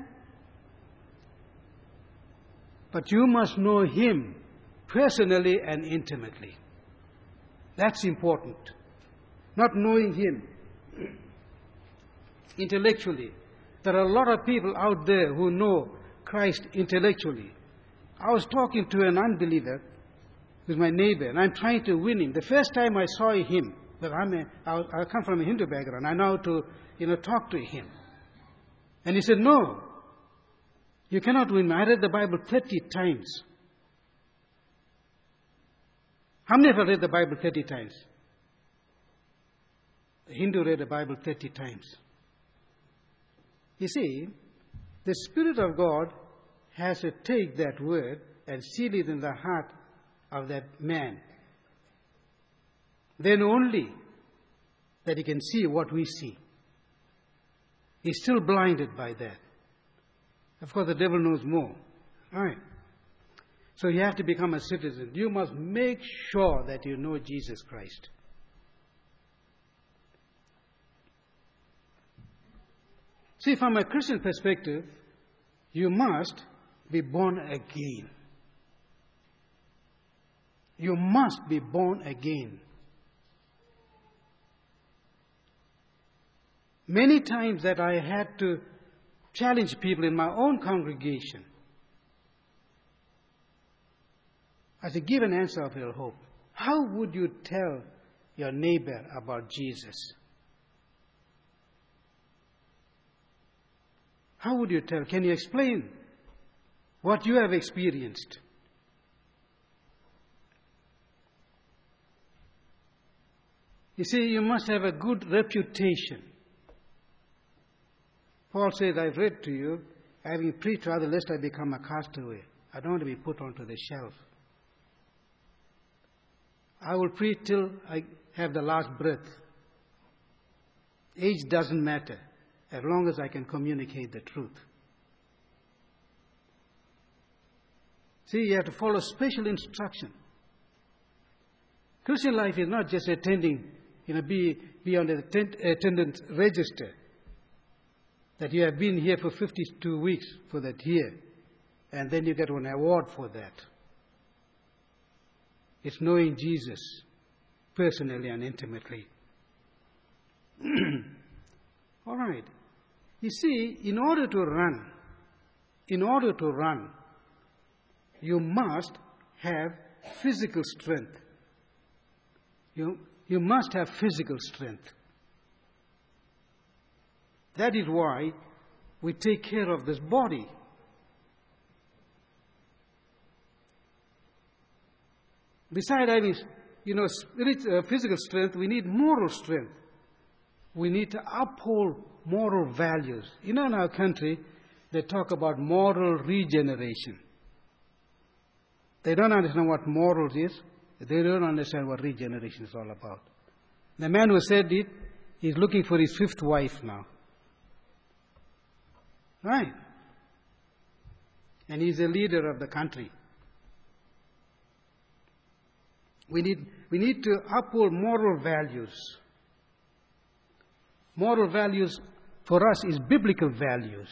But you must know Him personally and intimately. That's important. Not knowing Him intellectually. There are a lot of people out there who know Christ intellectually. I was talking to an unbeliever who's my neighbor, and I'm trying to win him. The first time I saw him, but I'm a, I, I come from a Hindu background, I know how to, you know, talk to him. And he said, no, you cannot win me. I read the Bible thirty times. How many have read the Bible thirty times? The Hindu read the Bible thirty times. You see, the Spirit of God has to take that word and seal it in the heart of that man. Then only that he can see what we see. He's still blinded by that. Of course, the devil knows more. All right. So you have to become a citizen. You must make sure that you know Jesus Christ. See, from a Christian perspective, you must be born again. You must be born again. Many times that I had to challenge people in my own congregation, I said, give an answer of your hope. How would you tell your neighbor about Jesus? How would you tell? Can you explain what you have experienced? You see, you must have a good reputation. Paul says, I've read to you, having preached rather lest I become a castaway. I don't want to be put onto the shelf. I will preach till I have the last breath. Age doesn't matter, as long as I can communicate the truth. See, you have to follow special instruction. Christian life is not just attending, you know, be, be on the attendance register, that you have been here for fifty-two weeks for that year, and then you get an award for that. It's knowing Jesus personally and intimately. All right. You see, in order to run, in order to run, you must have physical strength. You, you must have physical strength. That is why we take care of this body. Besides having, you know, spirit, uh, physical strength, we need moral strength. We need to uphold moral values. You know, in our country, they talk about moral regeneration. They don't understand what morals is. They don't understand what regeneration is all about. The man who said it, he's looking for his fifth wife now. Right? And he's a leader of the country. We need, we need to uphold moral values. Moral values for us is biblical values.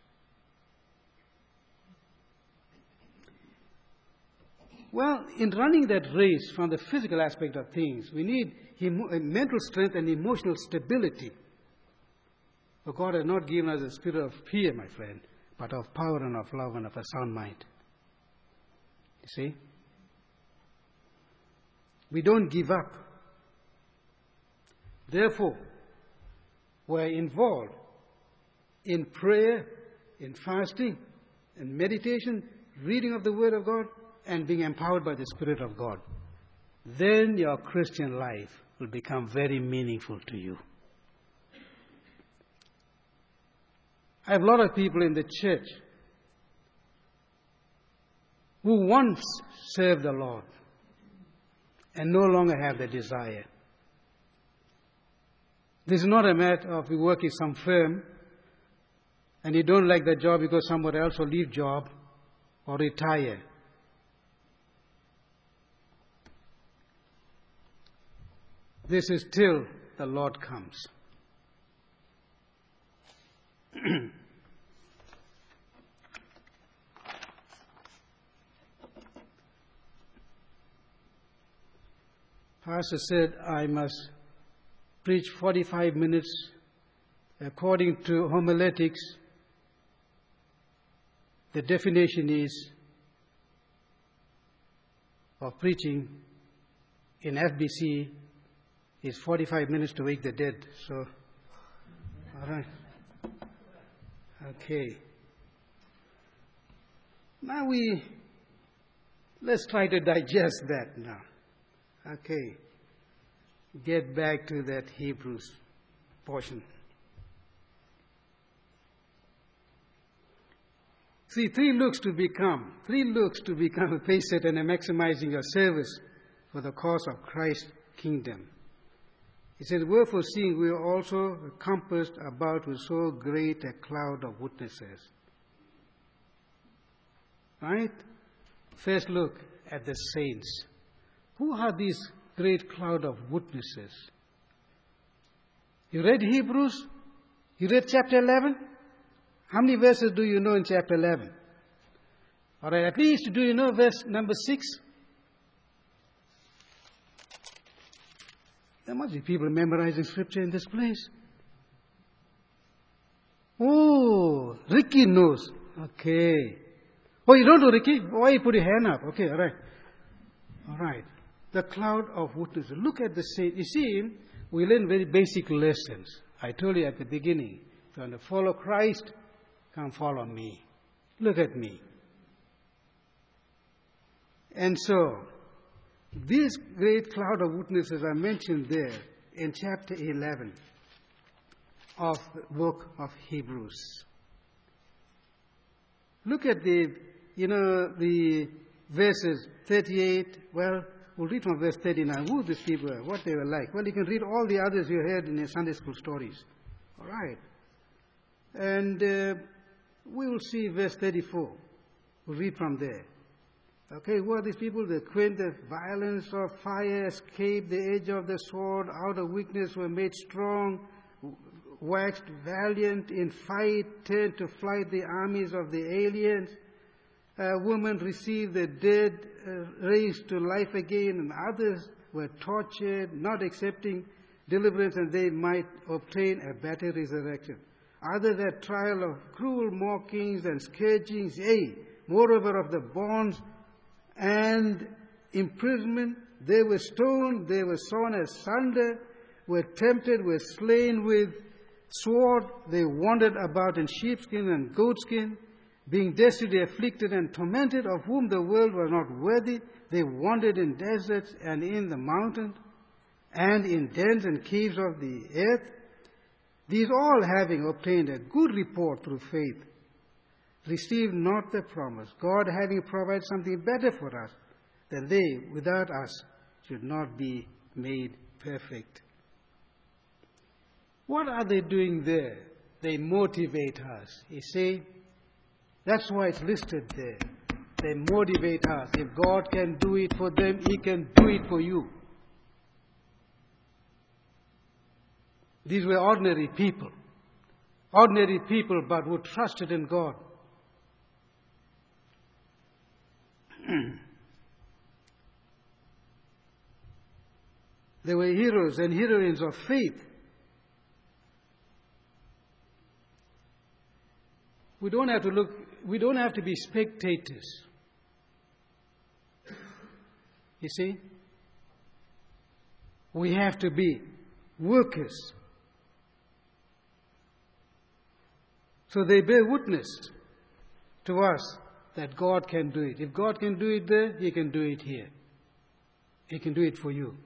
Well, in running that race from the physical aspect of things, we need emo- mental strength and emotional stability. For God has not given us a spirit of fear, my friend, but of power and of love and of a sound mind. You see? We don't give up. Therefore, we're involved in prayer, in fasting, in meditation, reading of the Word of God, and being empowered by the Spirit of God. Then your Christian life will become very meaningful to you. I have a lot of people in the church who once served the Lord and no longer have the desire. This is not a matter of you work in some firm and you don't like the job because somebody else will leave job or retire. this is till the Lord comes. Pastor said I must preach forty-five minutes according to homiletics. The definition is of preaching in F B C is forty-five minutes to wake the dead. So, all right. Okay. Now we, let's try to digest that now. Okay. Get back to that Hebrews portion. See, three looks to become, three looks to become a pacer and a maximizing your service for the cause of Christ's kingdom. It says, wherefore seeing we are also compassed about with so great a cloud of witnesses. Right? First look at the saints. Who are these great cloud of witnesses? You read Hebrews? You read chapter eleven? How many verses do you know in chapter eleven? All right, at least do you know verse number six? There must be people memorizing scripture in this place. Oh, Ricky knows. Okay. Oh, you don't know, Ricky? Why you put your hand up? Okay, all right. All right. The cloud of witnesses. Look at the saint. You see, we learn very basic lessons. I told you at the beginning, if you want to follow Christ, come follow me. Look at me. And so, this great cloud of witnesses are mentioned there in chapter eleven of the book of Hebrews. Look at the, you know, the verses thirty-eight. Well, we'll read from verse thirty-nine. Who these people were, what they were like. Well, you can read all the others you heard in your Sunday school stories. All right. And uh, we will see verse thirty-four. We'll read from there. Okay, who are these people? They quenched the violence of fire, escaped the edge of the sword, out of weakness were made strong, waxed valiant in fight, turned to flight the armies of the aliens. Uh, women received the dead, uh, raised to life again, and others were tortured, not accepting deliverance, and they might obtain a better resurrection. Others had trial of cruel mockings and scourgings, yea, moreover of the bonds and imprisonment. They were stoned, they were sawn asunder, were tempted, were slain with sword. They wandered about in sheepskin and goatskin, being destitute, afflicted, and tormented, of whom the world was not worthy. They wandered in deserts and in the mountains, and in dens and caves of the earth. These all, having obtained a good report through faith, received not the promise, God having provided something better for us, that they, without us, should not be made perfect. What are they doing there? They motivate us. You see, that's why it's listed there. They motivate us. If God can do it for them, He can do it for you. These were ordinary people. Ordinary people, but who trusted in God. They were heroes and heroines of faith. We don't have to look, we don't have to be spectators. You see? We have to be workers. So they bear witness to us that God can do it. If God can do it there, He can do it here. He can do it for you.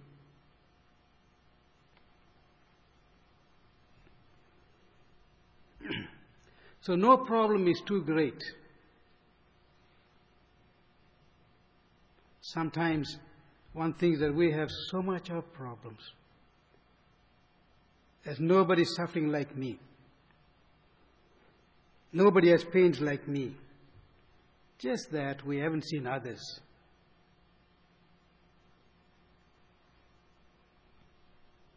So no problem is too great. Sometimes one thinks that we have so much of problems. There's nobody suffering like me. Nobody has pains like me. Just that we haven't seen others.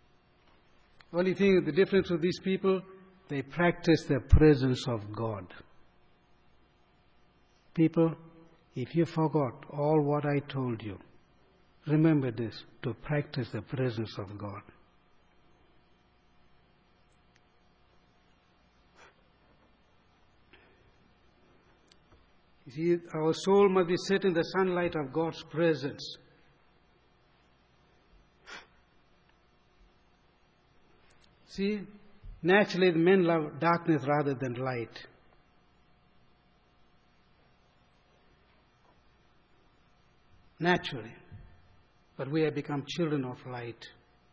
Only thing, the difference with these people, they practice the presence of God. People, if you forgot all what I told you, remember this, to practice the presence of God. You see, our soul must be set in the sunlight of God's presence. See, naturally, men love darkness rather than light. Naturally. But we have become children of light.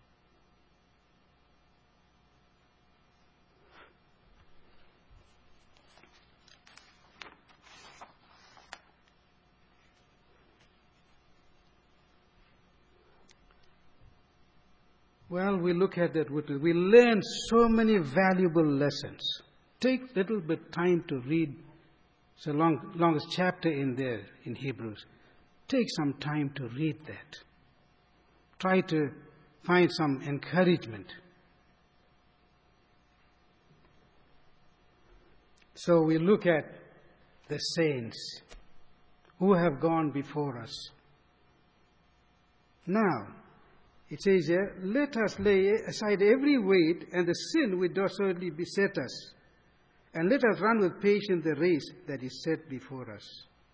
Well, we look at that. We learn so many valuable lessons. Take a little bit time to read the long, longest chapter in there in Hebrews. Take some time to read that. Try to find some encouragement. So we look at the saints who have gone before us. Now, it says here, let us lay aside every weight and the sin which does certainly beset us, and let us run with patience the race that is set before us.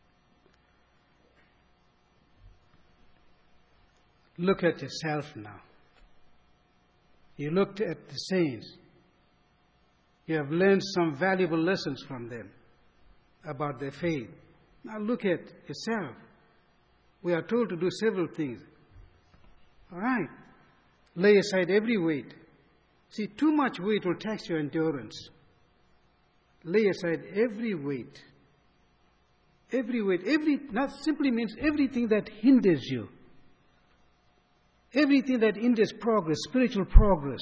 Look at yourself now. You looked at the saints. You have learned some valuable lessons from them about their faith. Now look at yourself. We are told to do several things. All right. Lay aside every weight. See, too much weight will tax your endurance. Lay aside every weight. Every weight. Every, that simply means everything that hinders you. Everything that hinders progress, spiritual progress.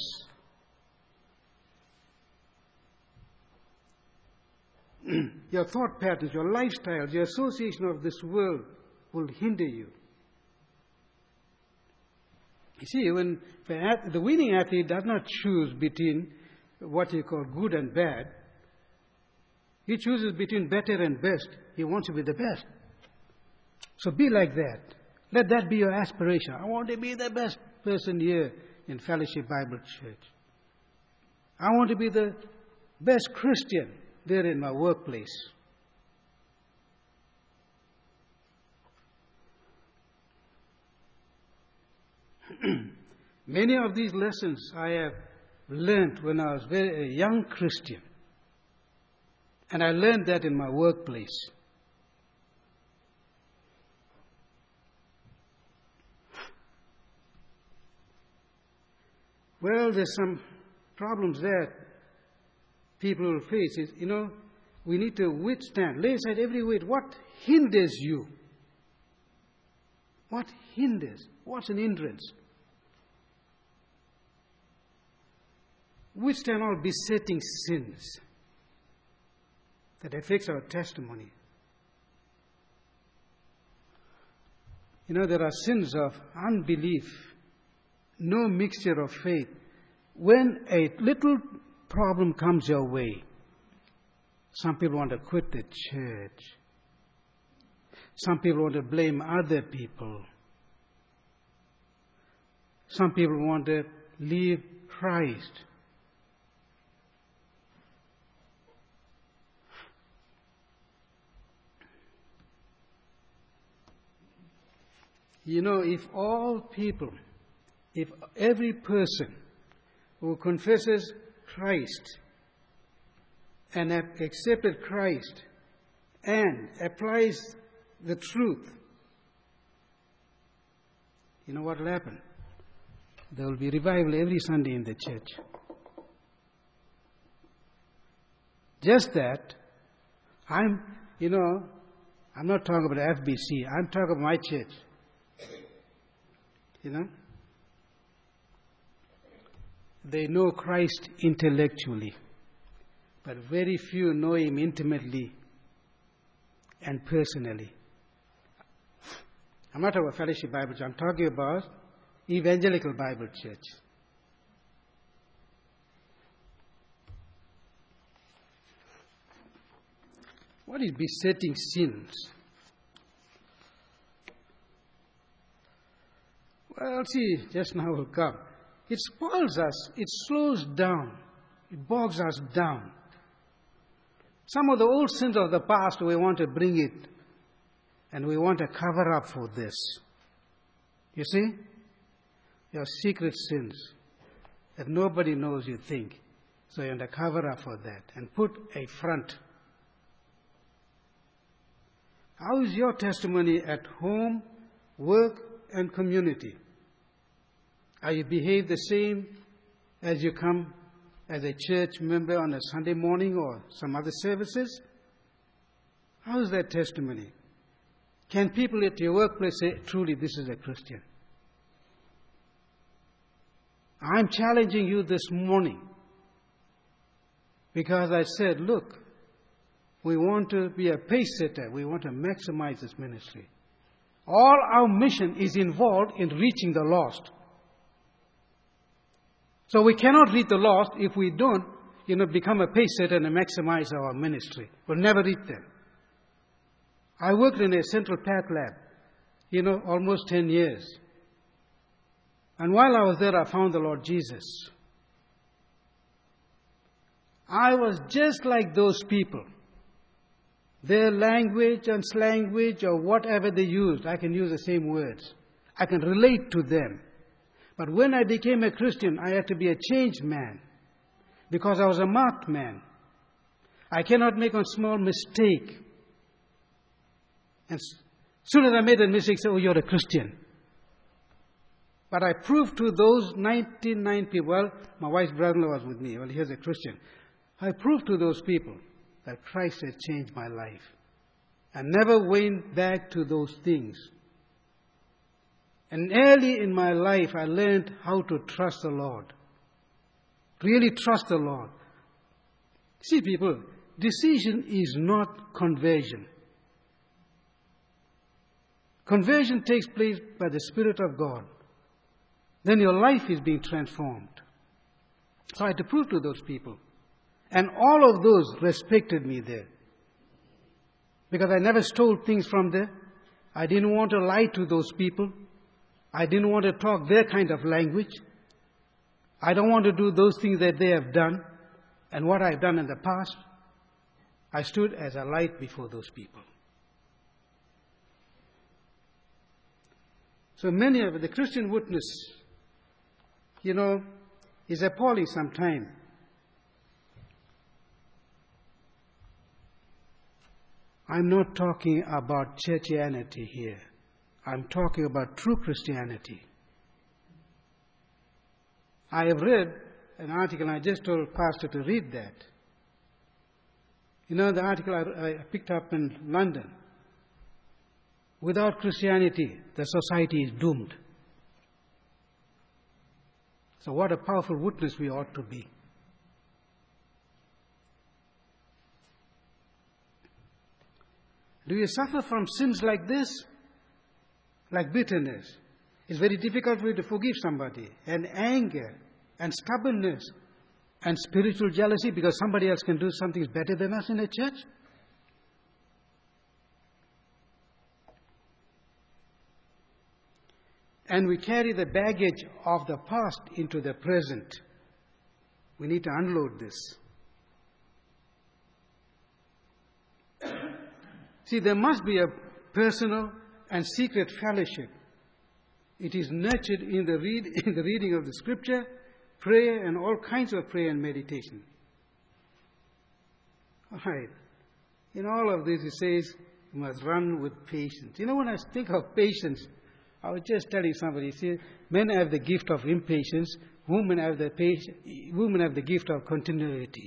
Your thought patterns, your lifestyles, your association of this world will hinder you. You see, when the winning athlete does not choose between what you call good and bad, he chooses between better and best. He wants to be the best. So be like that. Let that be your aspiration. I want to be the best person here in Fellowship Bible Church. I want to be the best Christian there in my workplace. Many of these lessons I have learned when I was very, a young Christian. And I learned that in my workplace. Well, there's some problems that people will face. Is, you know, we need to withstand. Lay aside every weight. What hinders you? What hinders? What's an hindrance? Withstand all besetting sins that affects our testimony. You know, there are sins of unbelief, no mixture of faith. When a little problem comes your way, some people want to quit the church. Some people want to blame other people. Some people want to leave Christ. You know, if all people, if every person who confesses Christ and have accepted Christ and applies the truth, you know what will happen? There will be revival every Sunday in the church. Just that, I'm, you know, I'm not talking about F B C, I'm talking about my church. You know? They know Christ intellectually, but very few know Him intimately and personally. I'm not talking about Fellowship Bible Church, I'm talking about Evangelical Bible Church. What is besetting sins? Well, see, just now will come. It spoils us. It slows down. It bogs us down. Some of the old sins of the past, we want to bring it. And we want to cover up for this. You see? Your secret sins that nobody knows you think. So you want to cover up for that and put a front. How is your testimony at home, work, and community? Are you behave the same as you come as a church member on a Sunday morning or some other services? How is that testimony? Can people at your workplace say, truly, this is a Christian? I'm challenging you this morning because I said, look, we want to be a pace setter. We want to maximize this ministry. All our mission is involved in reaching the lost. So we cannot reach the lost if we don't, you know, become a pace setter and maximize our ministry. We'll never reach them. I worked in a Central Path Lab, you know, almost ten years. And while I was there, I found the Lord Jesus. I was just like those people. Their language and slanguage or whatever they used, I can use the same words. I can relate to them. But when I became a Christian, I had to be a changed man because I was a marked man. I cannot make a small mistake. And as soon as I made a mistake, say, oh, you're a Christian. But I proved to those ninety-nine people, well, my wife's brother-in-law was with me, well, he's a Christian. I proved to those people that Christ has changed my life. I never went back to those things. And early in my life, I learned how to trust the Lord. Really trust the Lord. See, people, decision is not conversion. Conversion takes place by the Spirit of God. Then your life is being transformed. So I had to prove to those people. And all of those respected me there. Because I never stole things from there. I didn't want to lie to those people. I didn't want to talk their kind of language. I don't want to do those things that they have done and what I've done in the past. I stood as a light before those people. So many of the Christian witness, you know, is appalling sometimes. I'm not talking about churchianity here. I'm talking about true Christianity. I have read an article, and I just told Pastor to read that. You know, the article I, I picked up in London. Without Christianity, the society is doomed. So what a powerful witness we ought to be. Do you suffer from sins like this? Like bitterness. It's very difficult for you to forgive somebody. And anger. And stubbornness. And spiritual jealousy because somebody else can do something better than us in a church. And we carry the baggage of the past into the present. We need to unload this. See, there must be a personal and secret fellowship. It is nurtured in the, read, in the reading of the Scripture, prayer, and all kinds of prayer and meditation. All right. In all of this, it says, you must run with patience. You know, when I think of patience, I was just telling somebody, see, men have the gift of impatience, women have the patience, women have the gift of continuity.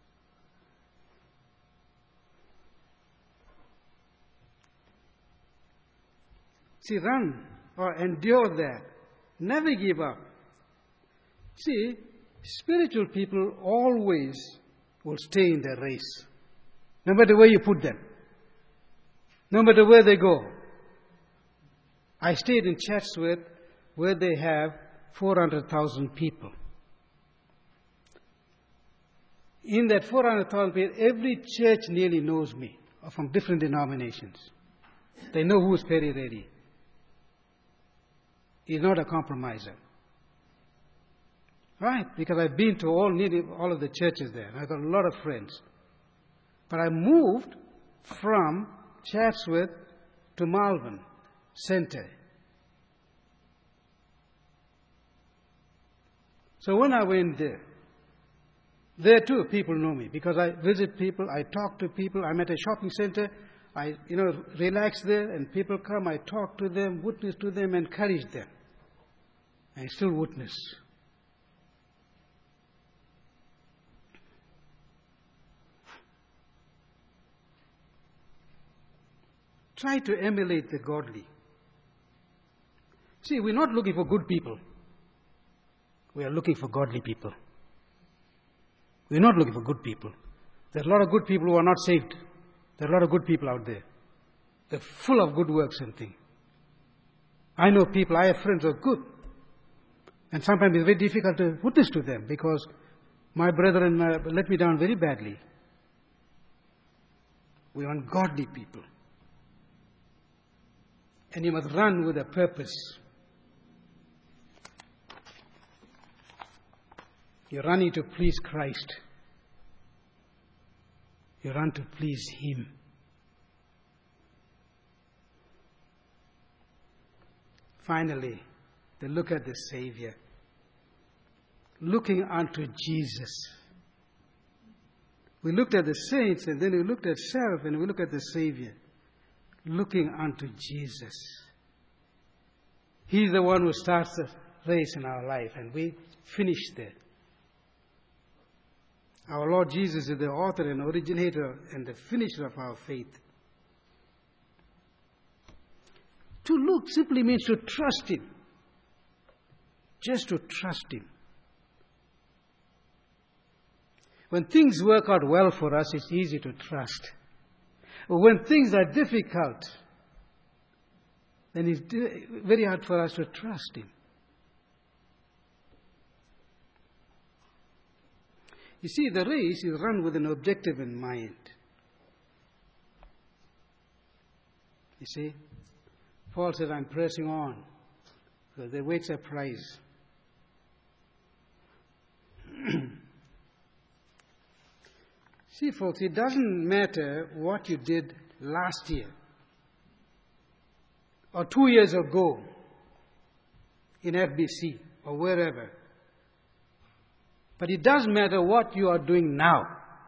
See, run or endure that. Never give up. See, spiritual people always will stay in the race. No matter where you put them. No matter where they go. I stayed in Chatsworth where they have four hundred thousand people. In that four hundred thousand people, every church nearly knows me. are from different denominations. They know who's Perry Reddy. He's not a compromiser. Right? Because I've been to all nearly all of the churches there. I've got a lot of friends. But I moved from Chatsworth to Malvern Center. So when I went there, there too people know me because I visit people, I talk to people. I'm at a shopping center. I, you know, relax there and people come. I talk to them, witness to them, encourage them. I still witness. Try to emulate the godly. See, we're not looking for good people. We are looking for godly people. We're not looking for good people. There are a lot of good people who are not saved. There are a lot of good people out there. They're full of good works and things. I know people, I have friends who are good. And sometimes it's very difficult to witness to them because my brethren uh, let me down very badly. We want godly people. And you must run with a purpose. You're running to please Christ. You run to please Him. Finally, they look at the Savior. Looking unto Jesus. We looked at the saints and then we looked at self and we look at the Savior. Looking unto Jesus. He's the one who starts the race in our life and we finish there. Our Lord Jesus is the author and originator and the finisher of our faith. To look simply means to trust Him. Just to trust Him. When things work out well for us, it's easy to trust. But when things are difficult, then it's very hard for us to trust Him. You see, the race is run with an objective in mind. You see, Paul said, I'm pressing on, because there waits a prize. See, folks, it doesn't matter what you did last year or two years ago in F B C or wherever. But it does matter what you are doing now.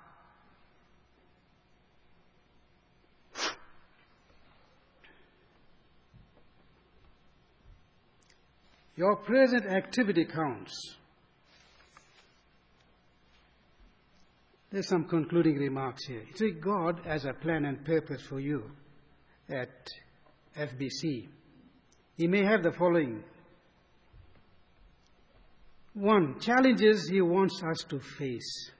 Your present activity counts. There's some concluding remarks here. You see, God has a plan and purpose for you at F B C. He may have the following. One, challenges He wants us to face.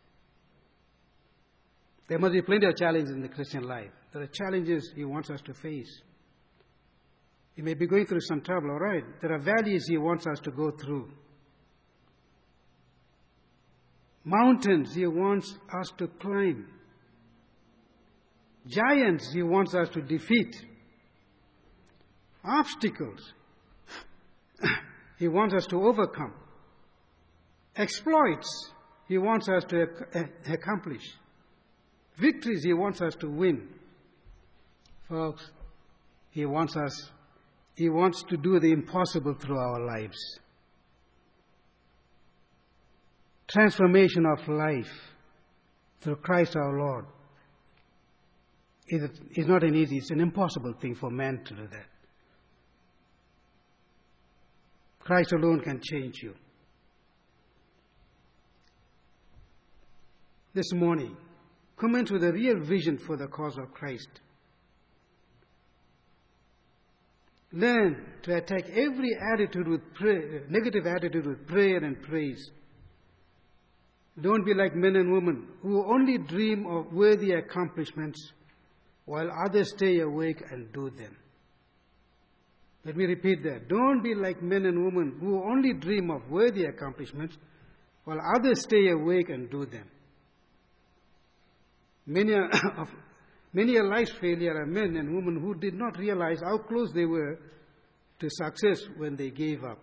There must be plenty of challenges in the Christian life. There are challenges He wants us to face. You may be going through some trouble, all right. There are valleys He wants us to go through. Mountains He wants us to climb. Giants He wants us to defeat. Obstacles He wants us to overcome. Exploits He wants us to accomplish. Victories He wants us to win. Folks, He wants us, He wants to do the impossible through our lives. Transformation of life through Christ our Lord is, is not an easy, it's an impossible thing for man to do that. Christ alone can change you. This morning, commit with a real vision for the cause of Christ. Learn to attack every attitude with prayer, negative attitude with prayer and praise. Don't be like men and women who only dream of worthy accomplishments while others stay awake and do them. Let me repeat that. Don't be like men and women who only dream of worthy accomplishments while others stay awake and do them. Many of, Many a life failure are men and women who did not realize how close they were to success when they gave up.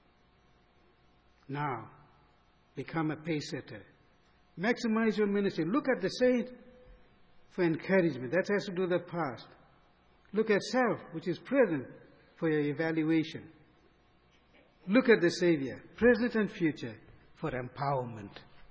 Now, become a pace-setter. Maximize your ministry. Look at the saint for encouragement. That has to do with the past. Look at self, which is present, for your evaluation. Look at the Savior, present and future, for empowerment.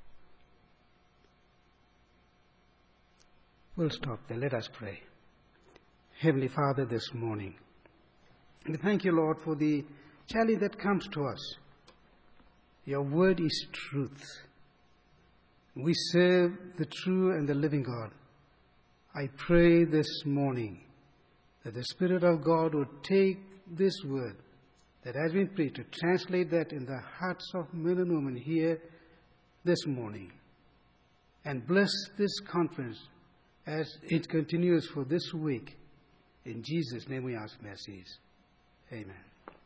We'll stop there. Let us pray. Heavenly Father, this morning, we thank you, Lord, for the challenge that comes to us. Your word is truth. We serve the true and the living God. I pray this morning that the Spirit of God would take this word that has been preached to translate that in the hearts of men and women here this morning, and bless this conference as it continues for this week. In Jesus' name we ask mercies. Amen.